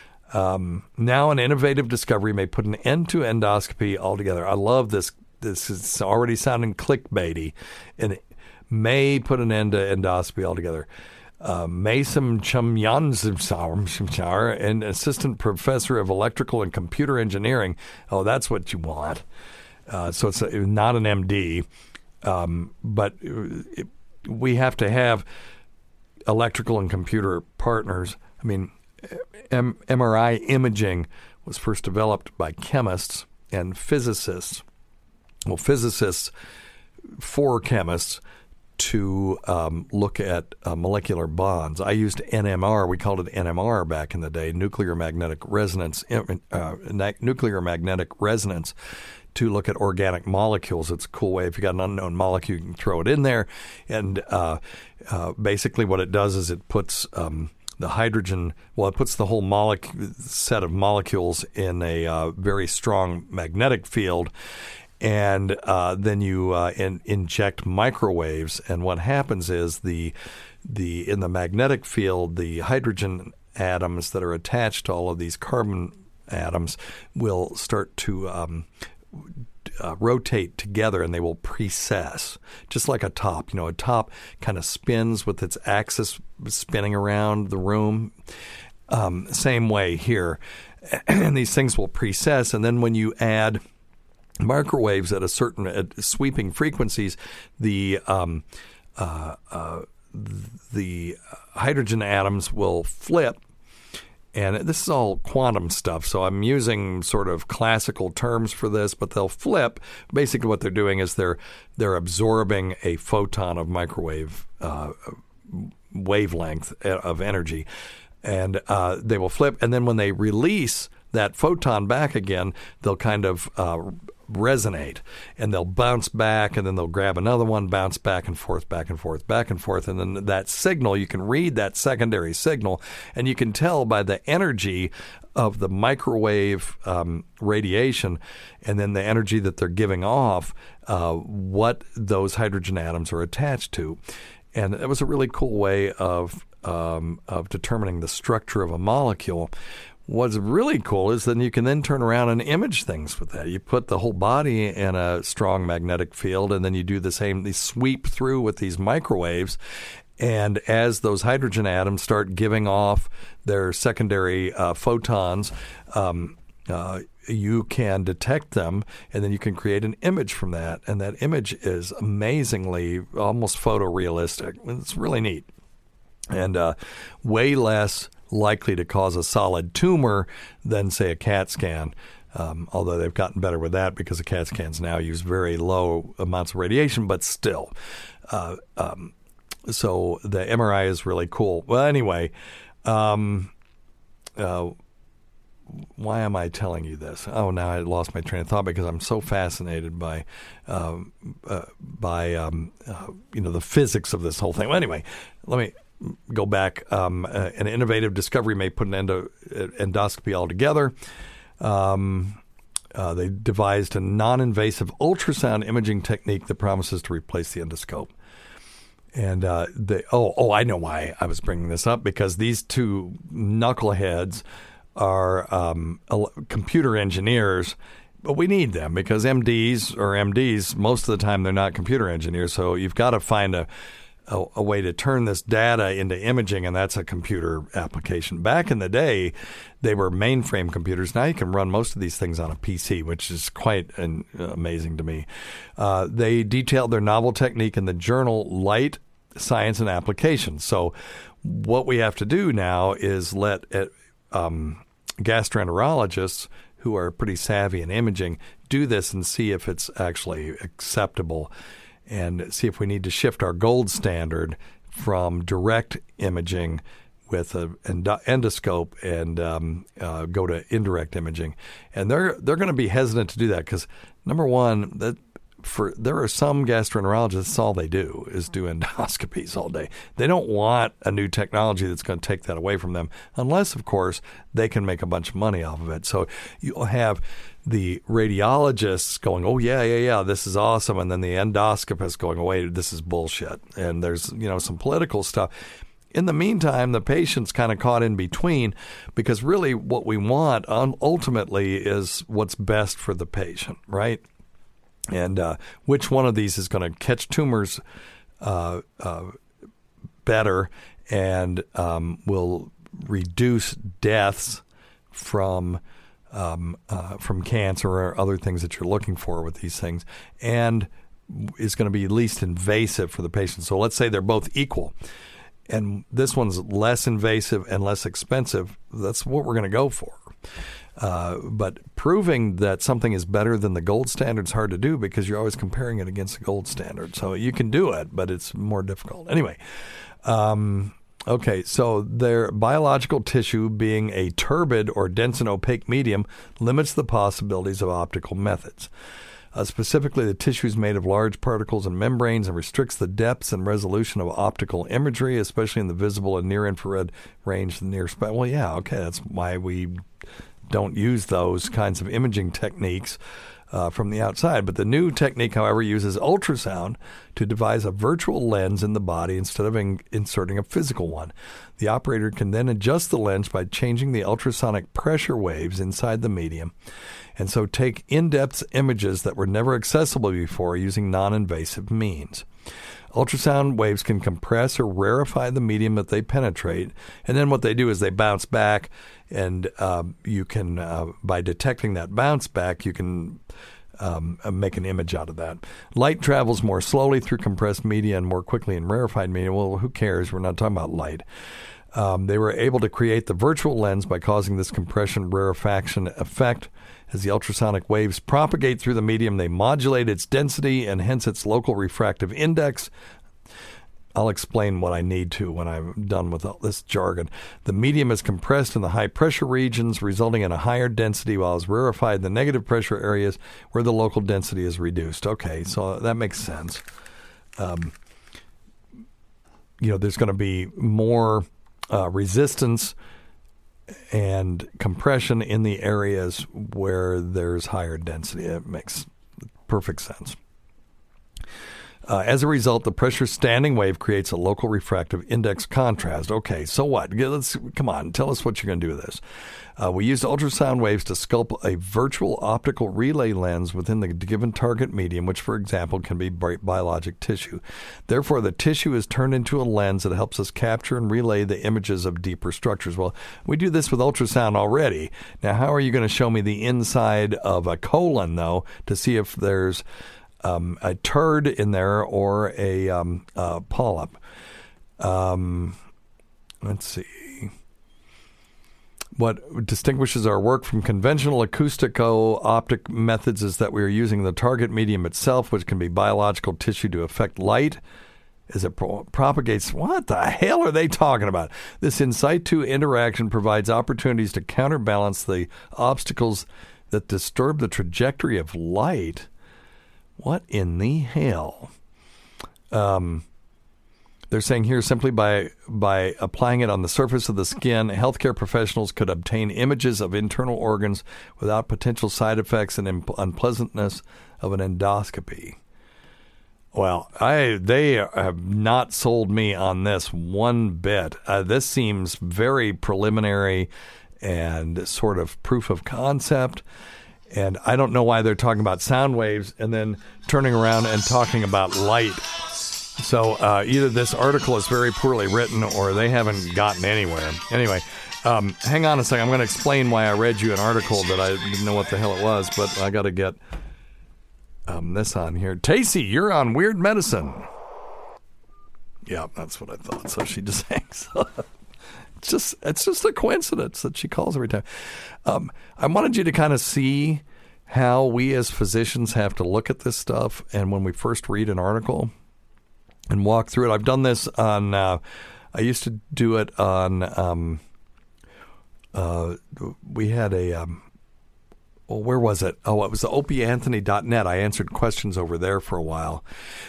Um, now an innovative discovery may put an end to endoscopy altogether. I love this. This is already sounding clickbaity, and it may put an end to endoscopy altogether. Uh, Mason Chumyanzimsar, an assistant professor of electrical and computer engineering. Oh, that's what you want. Uh, so it's a, not an M D, um, but it, we have to have electrical and computer partners. I mean, M- MRI imaging was first developed by chemists and physicists. Well, physicists for chemists to um, look at uh, molecular bonds. I used N M R. We called it N M R back in the day, nuclear magnetic resonance, uh, nuclear magnetic resonance, to look at organic molecules. It's a cool way. If you got an unknown molecule, you can throw it in there. And uh, uh, basically what it does is it puts um, the hydrogen, well, it puts the whole molecule, set of molecules in a uh, very strong magnetic field. And uh, then you uh, in, inject microwaves, and what happens is the the in the magnetic field, the hydrogen atoms that are attached to all of these carbon atoms will start to um, uh, rotate together, and they will precess, just like a top. You know, a top kind of spins with its axis spinning around the room. Um, same way here, and these things will precess, and then when you add microwaves at a certain at sweeping frequencies, the um, uh, uh, the hydrogen atoms will flip. And this is all quantum stuff, so I'm using sort of classical terms for this, but they'll flip. Basically what they're doing is they're they're absorbing a photon of microwave uh, wavelength of energy, and uh, they will flip. And then when they release that photon back again, they'll kind of uh, resonate, and they'll bounce back, and then they'll grab another one, bounce back and forth, back and forth, back and forth, and then that signal, you can read that secondary signal, and you can tell by the energy of the microwave um, radiation and then the energy that they're giving off, uh, what those hydrogen atoms are attached to. And it was a really cool way of um, of determining the structure of a molecule. What's really cool is then you can then turn around and image things with that. You put the whole body in a strong magnetic field, and then you do the same, they sweep through with these microwaves. And as those hydrogen atoms start giving off their secondary uh, photons, um, uh, you can detect them, and then you can create an image from that. And that image is amazingly almost photorealistic. It's really neat. And uh, way less likely to cause a solid tumor than, say, a CAT scan, um, although they've gotten better with that because the CAT scans now use very low amounts of radiation, but still. Uh, um, so the M R I is really cool. Well, anyway, um, uh, why am I telling you this? Oh, now I lost my train of thought because I'm so fascinated by, uh, uh, by um, uh, you know, the physics of this whole thing. Well, anyway, let me go back. Um, uh, an innovative discovery may put an endo, uh, endoscopy altogether. Um, uh, they devised a non-invasive ultrasound imaging technique that promises to replace the endoscope. And uh, they, oh, oh, I know why I was bringing this up, because these two knuckleheads are um, computer engineers, but we need them because M Ds or M Ds, most of the time they're not computer engineers. So you've got to find a A, a way to turn this data into imaging, and that's a computer application. Back in the day, they were mainframe computers. Now you can run most of these things on a P C, which is quite an, uh, amazing to me. Uh, they detailed their novel technique in the journal Light, Science, and Applications. So what we have to do now is let uh, um, gastroenterologists who are pretty savvy in imaging do this and see if it's actually acceptable, and see if we need to shift our gold standard from direct imaging with an endoscope and um, uh, go to indirect imaging. And they're they're going to be hesitant to do that because, number one, that for there are some gastroenterologists, that's all they do is do endoscopies all day. They don't want a new technology that's going to take that away from them, unless, of course, they can make a bunch of money off of it. So you'll have the radiologists going, oh, yeah, yeah, yeah, this is awesome. And then the endoscopist going, oh, wait, this is bullshit. And there's, you know, some political stuff. In the meantime, the patient's kind of caught in between, because really what we want ultimately is what's best for the patient, right? And uh, which one of these is going to catch tumors uh, uh, better and um, will reduce deaths from Um, uh, from cancer or other things that you're looking for with these things, and is going to be least invasive for the patient. So let's say they're both equal, and this one's less invasive and less expensive. That's what we're going to go for. Uh, but proving that something is better than the gold standard is hard to do because you're always comparing it against the gold standard. So you can do it, but it's more difficult. Anyway, um, Okay, so their biological tissue being a turbid or dense and opaque medium limits the possibilities of optical methods. Uh, specifically, the tissue is made of large particles and membranes and restricts the depths and resolution of optical imagery, especially in the visible and near-infrared range. The near spot. Well, yeah, okay, that's why we don't use those kinds of imaging techniques Uh, from the outside. But the new technique, however, uses ultrasound to devise a virtual lens in the body instead of in- inserting a physical one. The operator can then adjust the lens by changing the ultrasonic pressure waves inside the medium, and so take in-depth images that were never accessible before using non-invasive means. Ultrasound waves can compress or rarefy the medium that they penetrate, and then what they do is they bounce back, and uh, you can, uh, by detecting that bounce back, you can um, make an image out of that. Light travels more slowly through compressed media and more quickly in rarefied media. Well, who cares? We're not talking about light. Um, they were able to create the virtual lens by causing this compression rarefaction effect. As the ultrasonic waves propagate through the medium, they modulate its density and hence its local refractive index. I'll explain what I need to when I'm done with all this jargon. The medium is compressed in the high pressure regions, resulting in a higher density, while it's rarefied in the negative pressure areas where the local density is reduced. Okay, so that makes sense. Um, you know, there's going to be more uh, resistance and compression in the areas where there's higher density. It makes perfect sense. Uh, as a result, the pressure standing wave creates a local refractive index contrast. Okay, so what? Let's come on, tell us what you're going to do with this. Uh, we used ultrasound waves to sculpt a virtual optical relay lens within the given target medium, which, for example, can be bi- biologic tissue. Therefore, the tissue is turned into a lens that helps us capture and relay the images of deeper structures. Well, we do this with ultrasound already. Now, how are you going to show me the inside of a colon, though, to see if there's Um, a turd in there or a um, uh, polyp? Um, let's see. What distinguishes our work from conventional acoustico-optic methods is that we are using the target medium itself, which can be biological tissue, to affect light as it pro- propagates. What the hell are they talking about? This in situ interaction provides opportunities to counterbalance the obstacles that disturb the trajectory of light. What in the hell? Um, they're saying here simply by by applying it on the surface of the skin, healthcare professionals could obtain images of internal organs without potential side effects and imp- unpleasantness of an endoscopy. Well, I they have not sold me on this one bit. Uh, this seems very preliminary and sort of proof of concept. And I don't know why they're talking about sound waves and then turning around and talking about light. So uh, either this article is very poorly written or they haven't gotten anywhere. Anyway, um, hang on a second. I'm going to explain why I read you an article that I didn't know what the hell it was, but I got to get um, this on here. Tacey, you're on Weird Medicine. Yeah, that's what I thought. So she just hangs up. It's just, it's just a coincidence that she calls every time. Um, I wanted you to kind of see how we as physicians have to look at this stuff. And when we first read an article and walk through it, I've done this on, uh, I used to do it on, um, uh, we had a, um, well, where was it? Oh, it was the opie anthony dot net. I answered questions over there for a while.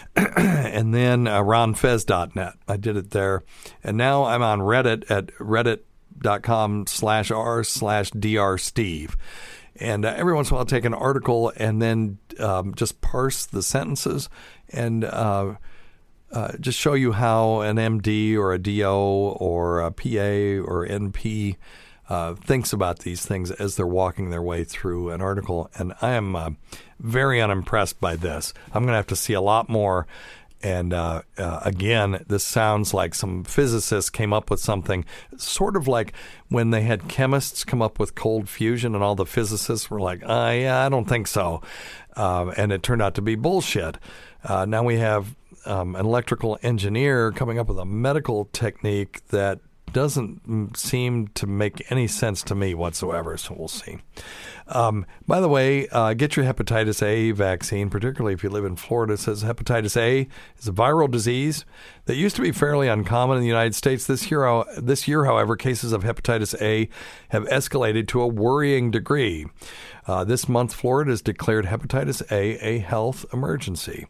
And then uh, ron fez dot net. I did it there. And now I'm on Reddit at reddit.com slash r slash drsteve. And uh, every once in a while I'll take an article and then um, just parse the sentences and uh, uh, just show you how an M D or a D O or a P A or N P Uh, thinks about these things as they're walking their way through an article. And I am uh, very unimpressed by this. I'm going to have to see a lot more. And uh, uh, again, this sounds like some physicists came up with something sort of like when they had chemists come up with cold fusion and all the physicists were like, uh, yeah, I don't think so. Uh, and it turned out to be bullshit. Uh, now we have um, an electrical engineer coming up with a medical technique that doesn't seem to make any sense to me whatsoever, so we'll see. Um, by the way, uh, get your hepatitis A vaccine, particularly if you live in Florida. It says hepatitis A is a viral disease that used to be fairly uncommon in the United States. This year, this year, however, cases of hepatitis A have escalated to a worrying degree. Uh, this month, Florida has declared hepatitis A a health emergency.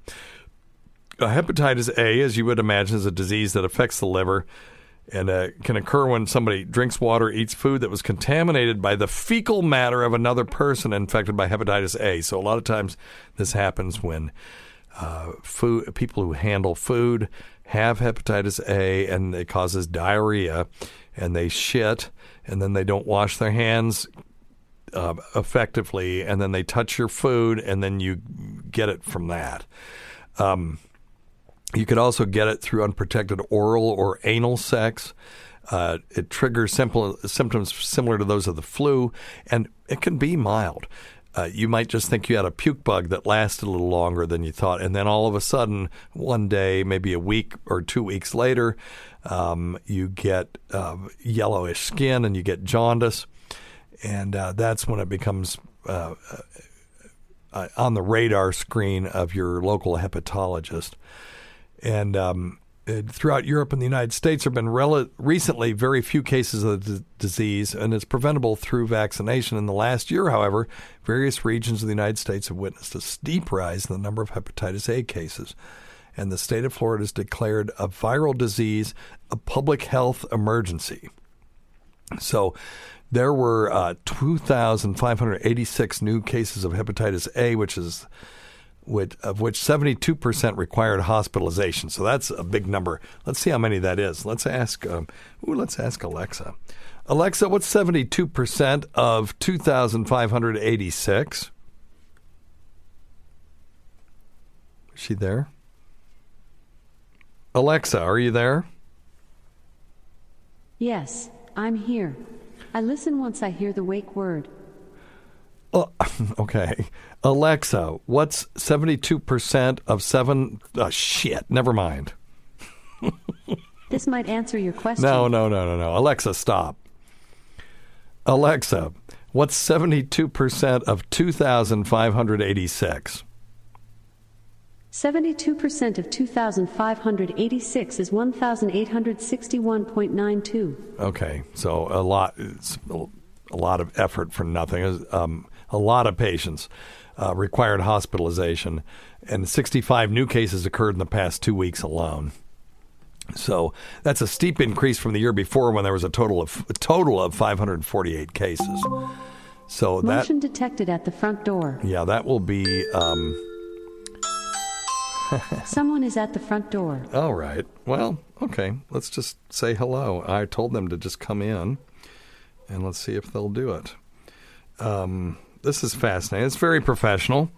Uh, hepatitis A, as you would imagine, is a disease that affects the liver and uh, can occur when somebody drinks water, eats food that was contaminated by the fecal matter of another person infected by hepatitis A. So a lot of times this happens when uh, food, people who handle food have hepatitis A and it causes diarrhea and they shit and then they don't wash their hands uh, effectively and then they touch your food and then you get it from that. Um You could also get it through unprotected oral or anal sex. Uh, it triggers simple symptoms similar to those of the flu, and it can be mild. Uh, you might just think you had a puke bug that lasted a little longer than you thought, and then all of a sudden, one day, maybe a week or two weeks later, um, you get uh, yellowish skin and you get jaundice, and uh, that's when it becomes uh, uh, on the radar screen of your local hepatologist. And um, uh, throughout Europe and the United States, there have been rel- recently very few cases of the d- disease, and it's preventable through vaccination. In the last year, however, various regions of the United States have witnessed a steep rise in the number of hepatitis A cases. And the state of Florida has declared a viral disease a public health emergency. So there were uh, two thousand five hundred eighty-six new cases of hepatitis A, which is which, of which seventy-two percent required hospitalization. So that's a big number. Let's see how many that is. Let's ask. Um, ooh, let's ask Alexa. Alexa, what's seventy-two percent of two thousand five hundred eighty-six? Is she there? Alexa, are you there? Yes, I'm here. I listen once I hear the wake word. Oh, okay. Alexa, what's seventy-two percent of seven? Oh, shit, never mind. This might answer your question. No, no, no, no, no. Alexa, stop. Alexa, what's seventy-two percent of two thousand five hundred eighty-six? seventy-two percent of two thousand five hundred eighty-six is one thousand eight hundred sixty-one point nine two. Okay, so a lot, it's a lot of effort for nothing. Um, a lot of patients uh, required hospitalization, and sixty-five new cases occurred in the past two weeks alone. So that's a steep increase from the year before, when there was a total of a total of five hundred forty-eight cases. So that motion detected at the front door. Yeah, that will be. Um, Someone is at the front door. All right. Well, okay. Let's just say hello. I told them to just come in, and let's see if they'll do it. Um, this is fascinating. It's very professional.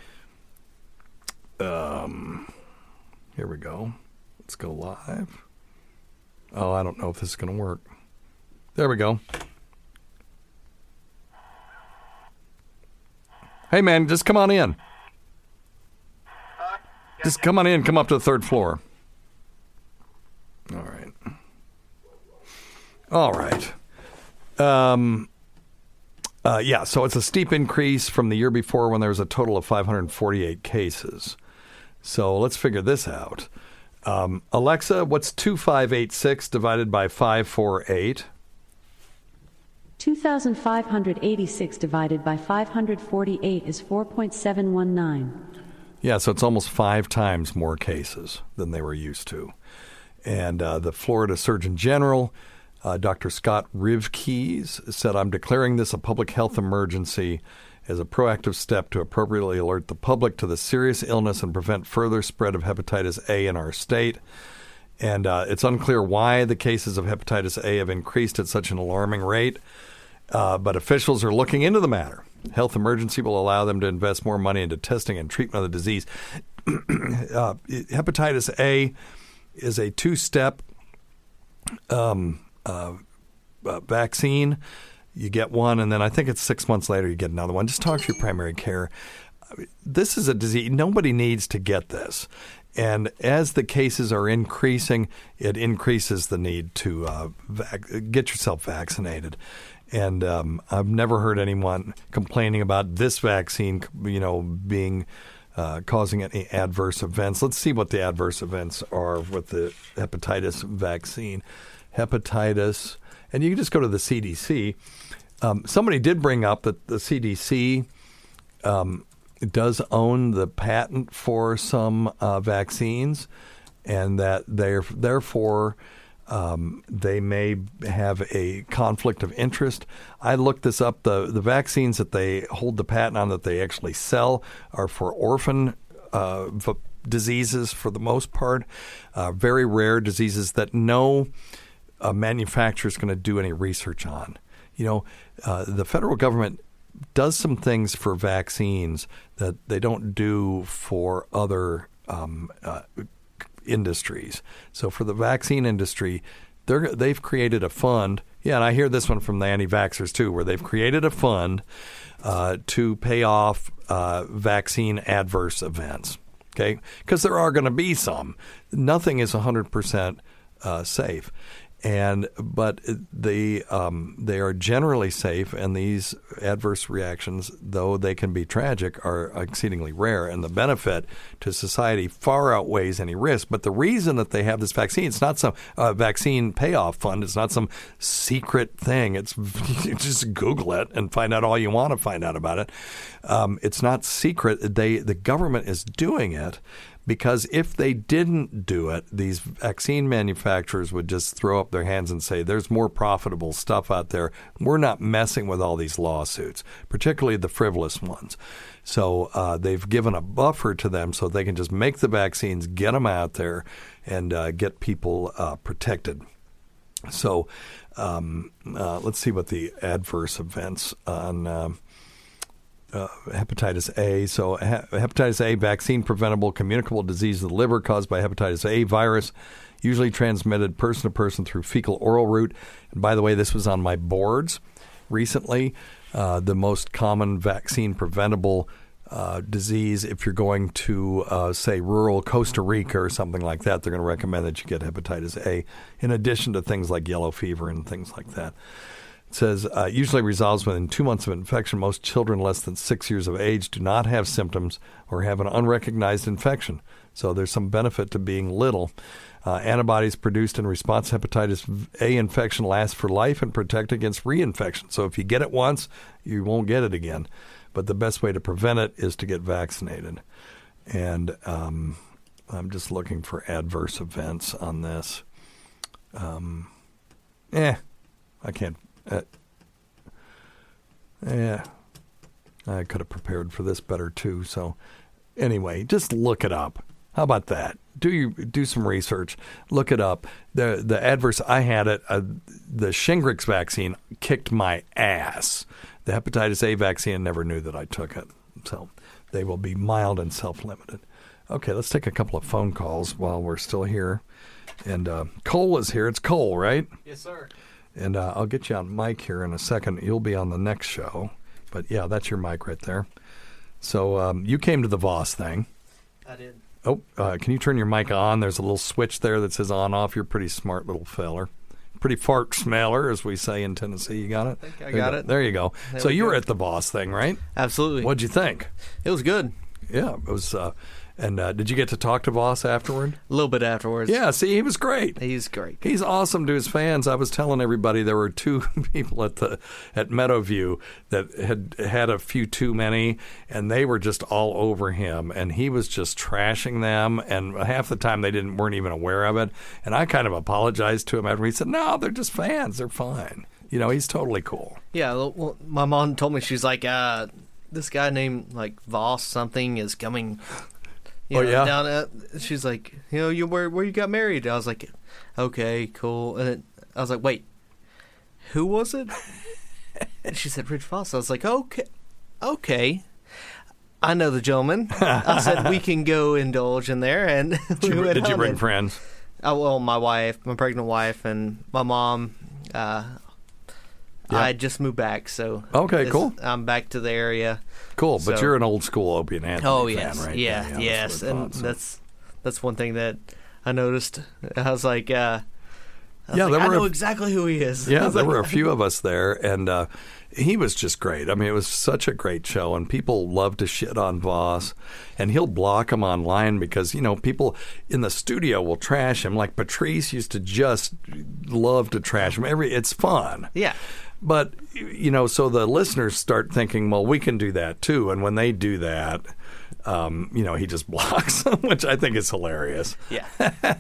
Um, here we go. Let's go live. Oh, I don't know if this is going to work. There we go. Hey, man, just come on in. Just come on in. Come up to the third floor. All right. All right. Um, uh, yeah, so it's a steep increase from the year before, when there was a total of five hundred forty-eight cases. So let's figure this out. Um, Alexa, what's two thousand five hundred eighty-six divided by five hundred forty-eight? two thousand five hundred eighty-six divided by five hundred forty-eight is four point seven one nine. Yeah, so it's almost five times more cases than they were used to. And uh, the Florida Surgeon General, uh, Doctor Scott Rivkees, said, "I'm declaring this a public health emergency as a proactive step to appropriately alert the public to the serious illness and prevent further spread of hepatitis A in our state." And uh, it's unclear why the cases of hepatitis A have increased at such an alarming rate, uh, but officials are looking into the matter. Health emergency will allow them to invest more money into testing and treatment of the disease. uh, hepatitis A is a two-step um, uh, uh, vaccine. You get one, and then I think it's six months later you get another one. Just talk to your primary care. This is a disease. Nobody needs to get this. And as the cases are increasing, it increases the need to uh, vac- get yourself vaccinated. And um, I've never heard anyone complaining about this vaccine, you know, being uh, causing any adverse events. Let's see what the adverse events are with the hepatitis vaccine. Hepatitis, and you can just go to the C D C. Um, somebody did bring up that the C D C um, does own the patent for some uh, vaccines, and that they're therefore um, they may have a conflict of interest. I looked this up. The the vaccines that they hold the patent on that they actually sell are for orphan uh, v- diseases for the most part, uh, very rare diseases that no uh, manufacturer is going to do any research on. You know, uh, the federal government does some things for vaccines that they don't do for other um, uh, industries. So for the vaccine industry, they're, they've created a fund. Yeah, and I hear this one from the anti-vaxxers too, where they've created a fund uh, to pay off uh, vaccine adverse events. Okay, because there are going to be some. Nothing is one hundred percent uh, safe. And but they um, they are generally safe, and these adverse reactions, though they can be tragic, are exceedingly rare. And the benefit to society far outweighs any risk. But the reason that they have this vaccine, it's not some uh, vaccine payoff fund. It's not some secret thing. It's just Google it and find out all you want to find out about it. Um, it's not secret. They the government is doing it. Because if they didn't do it, these vaccine manufacturers would just throw up their hands and say, there's more profitable stuff out there. We're not messing with all these lawsuits, particularly the frivolous ones. So uh, they've given a buffer to them so they can just make the vaccines, get them out there, and uh, get people uh, protected. So um, uh, let's see what the adverse events on uh, Uh, hepatitis A. So he- hepatitis A, vaccine preventable communicable disease of the liver caused by hepatitis A virus, usually transmitted person to person through fecal oral route. And by the way, this was on my boards recently. Uh, the most common vaccine preventable uh, disease, if you're going to, uh, say, rural Costa Rica or something like that, they're going to recommend that you get hepatitis A, in addition to things like yellow fever and things like that. It says, uh, usually resolves within two months of infection. Most children less than six years of age do not have symptoms or have an unrecognized infection. So there's some benefit to being little. Uh, antibodies produced in response to hepatitis A infection last for life and protect against reinfection. So if you get it once, you won't get it again. But the best way to prevent it is to get vaccinated. And um, I'm just looking for adverse events on this. Um, eh, I can't. Uh, yeah, I could have prepared for this better too. So anyway, just look it up. How about that? Do you do some research? Look it up. The the adverse, I had it. Uh, the Shingrix vaccine kicked my ass. The hepatitis A vaccine, I never knew that I took it. So they will be mild and self-limited. Okay, let's take a couple of phone calls while we're still here. And uh, Cole is here. It's Cole, right? Yes, sir. And uh, I'll get you on mic here in a second. You'll be on the next show. But, yeah, that's your mic right there. So um, you came to the Voss thing. I did. Oh, uh, can you turn your mic on? There's a little switch there that says on, off. You're a pretty smart little feller. Pretty fart smeller, as we say in Tennessee. You got it? I think I there got you it. There you go. There so we you go. were at the Voss thing, right? Absolutely. What'd you think? It was good. Yeah, it was. Uh, and uh, did you get to talk to Voss afterward? A little bit afterwards. Yeah, see, he was great. He's great. He's awesome to his fans. I was telling everybody there were two people at the at Meadowview that had had a few too many, and they were just all over him, and he was just trashing them, and half the time they didn't weren't even aware of it. And I kind of apologized to him after. He said, "No, they're just fans. They're fine." You know, he's totally cool. Yeah, well, my mom told me, she's like, uh, this guy named like Voss something is coming. You oh know, yeah. Down at, she's like, you know, you where where you got married? I was like, okay, cool. And it, I was like, wait, who was it? And she said, Rich Voss. I was like, okay, okay. I know the gentleman. I said we can go indulge in there, and did we you, went did you home bring and, friends? Oh well, my wife, my pregnant wife, and my mom. Uh, Yeah. I just moved back, so Okay, it's- cool. I'm back to the area. Cool, but So- you're an old school Opie and Anthony Oh fan, yes, right? yeah, Yeah, yes, that's what I and thought, so. that's that's one thing that I noticed. I was like, uh, I was Yeah, like, there I were know a- exactly who he is. I Yeah, was there like- were a few of us there, and uh, he was just great. I mean, it was such a great show, and people love to shit on Voss, and he'll block him online because, you know, people in the studio will trash him. Like Patrice used to just love to trash him. Every It's fun. Yeah. But, you know, so the listeners start thinking, well, we can do that too. And when they do that, um, you know, he just blocks them, which I think is hilarious. Yeah.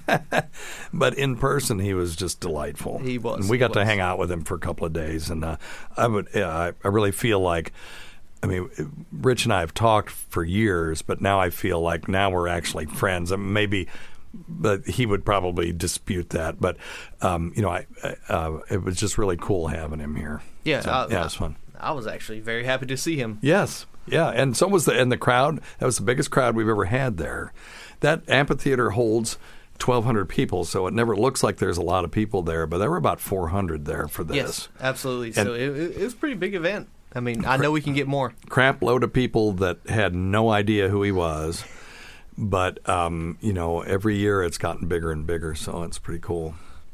But in person, he was just delightful. He was. And we he got to was. hang out with him for a couple of days. And uh, I would, yeah, I, I really feel like, I mean, Rich and I have talked for years, but now I feel like now we're actually friends. I mean, maybe... But he would probably dispute that. But, um, you know, I, uh, it was just really cool having him here. Yeah, So, I, yeah, it was fun. I was actually very happy to see him. Yes, yeah, and so was the and the crowd. That was the biggest crowd we've ever had there. That amphitheater holds twelve hundred people, so it never looks like there's a lot of people there. But there were about four hundred there for this. Yes, absolutely. And so it, it, it was a pretty big event. I mean, I know we can get more. Crap load of people that had no idea who he was. But, um, you know, every year it's gotten bigger and bigger, so it's pretty cool.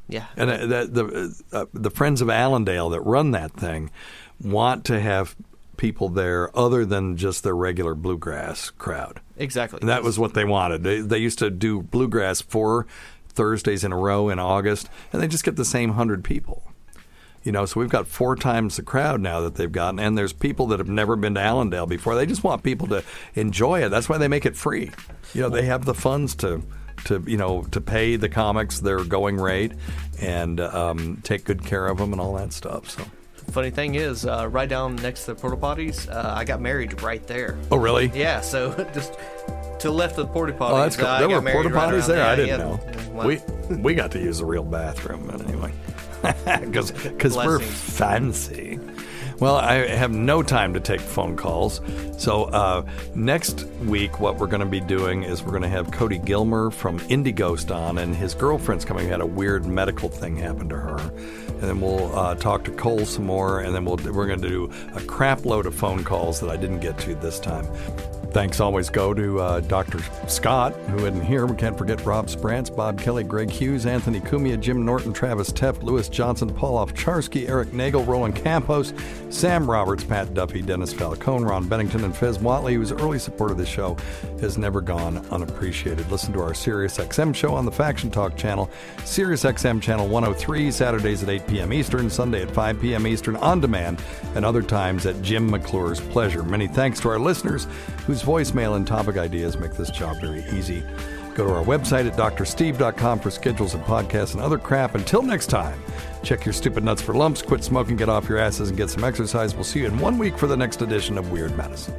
Yeah. And uh, the the, uh, the Friends of Allendale that run that thing want to have people there other than just their regular bluegrass crowd. Exactly. And that was what they wanted. They they used to do bluegrass four Thursdays in a row in August, and they just get the same hundred people. You know, so we've got four times the crowd now that they've gotten, and there's people that have never been to Allendale before. They just want people to enjoy it. That's why they make it free. You know, they have the funds to, to you know, to pay the comics their going rate and um, take good care of them and all that stuff. So. Funny thing is, uh, right down next to the porta potties, uh, I got married right there. Oh, really? Yeah, so just to the left of the porta potties. Oh, that's cool. Uh, There I were got porta married right potties around there? I there. didn't Yeah, know. well, We we got to use the real bathroom, but anyway. Because we're Blessings. fancy. Well, I have no time to take phone calls. So uh, next week, what we're going to be doing is we're going to have Cody Gilmer from Indie Ghost on, and his girlfriend's coming who had a weird medical thing happen to her. And then we'll uh, talk to Cole some more, and then we'll, we're going to do a crap load of phone calls that I didn't get to this time. Thanks always go to uh, Doctor Scott, who isn't here. We can't forget Rob Sprance, Bob Kelly, Greg Hughes, Anthony Cumia, Jim Norton, Travis Teff, Lewis Johnson, Paul Ovcharsky, Eric Nagel, Roland Campos, Sam Roberts, Pat Duffy, Dennis Falcone, Ron Bennington, and Fez Watley, whose early support of the show has never gone unappreciated. Listen to our Sirius X M show on the Faction Talk channel, Sirius X M channel one oh three, Saturdays at eight p.m. Eastern, Sunday at five p.m. Eastern, on demand, and other times at Jim McClure's pleasure. Many thanks to our listeners whose voicemail and topic ideas make this job very easy. Go to our website at d r steve dot com for schedules and podcasts and other crap. Until next time, check your stupid nuts for lumps, quit smoking, get off your asses, and get some exercise. We'll see you in one week for the next edition of Weird Medicine.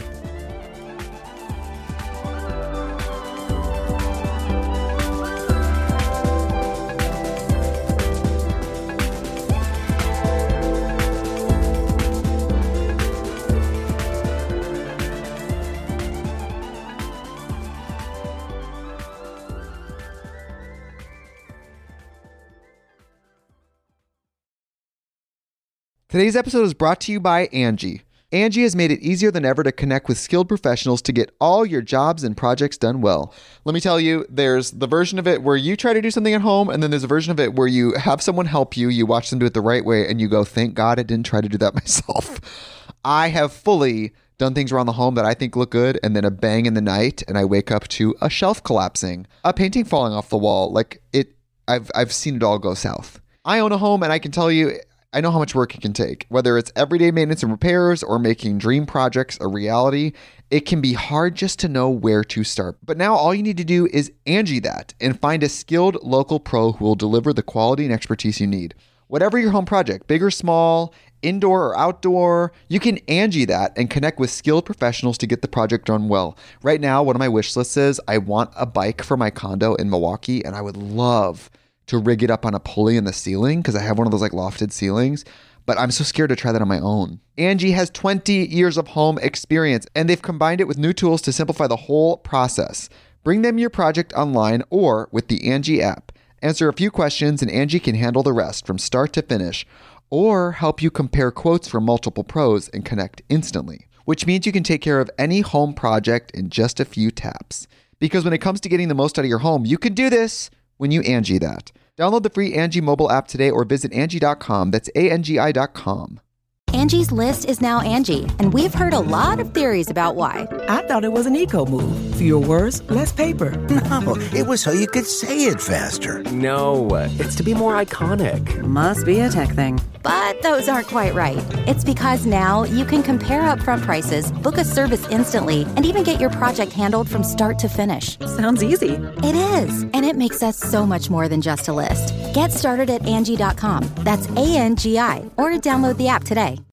Today's episode is brought to you by Angie. Angie has made it easier than ever to connect with skilled professionals to get all your jobs and projects done well. Let me tell you, there's the version of it where you try to do something at home, and then there's a version of it where you have someone help you, you watch them do it the right way, and you go, thank God I didn't try to do that myself. I have fully done things around the home that I think look good, and then a bang in the night, and I wake up to a shelf collapsing, a painting falling off the wall. Like, it, I've I've seen it all go south. I own a home, and I can tell you, I know how much work it can take. Whether it's everyday maintenance and repairs or making dream projects a reality, it can be hard just to know where to start. But now all you need to do is Angie that and find a skilled local pro who will deliver the quality and expertise you need. Whatever your home project, big or small, indoor or outdoor, you can Angie that and connect with skilled professionals to get the project done well. Right now, one of my wish lists is I want a bike for my condo in Milwaukee, and I would love to rig it up on a pulley in the ceiling because I have one of those like lofted ceilings, but I'm so scared to try that on my own. Angie has twenty years of home experience, and they've combined it with new tools to simplify the whole process. Bring them your project online or with the Angie app. Answer a few questions and Angie can handle the rest from start to finish, or help you compare quotes from multiple pros and connect instantly, which means you can take care of any home project in just a few taps. Because when it comes to getting the most out of your home, you can do this when you Angie that. Download the free Angie mobile app today or visit Angie dot com. That's A N G I dot com. Angie's List is now Angie, and we've heard a lot of theories about why. I thought it was an eco move. Fewer words, less paper. No, it was so you could say it faster. No, it's to be more iconic. Must be a tech thing. But those aren't quite right. It's because now you can compare upfront prices, book a service instantly, and even get your project handled from start to finish. Sounds easy. It is, and it makes us so much more than just a list. Get started at Angie dot com. That's A N G I, or download the app today.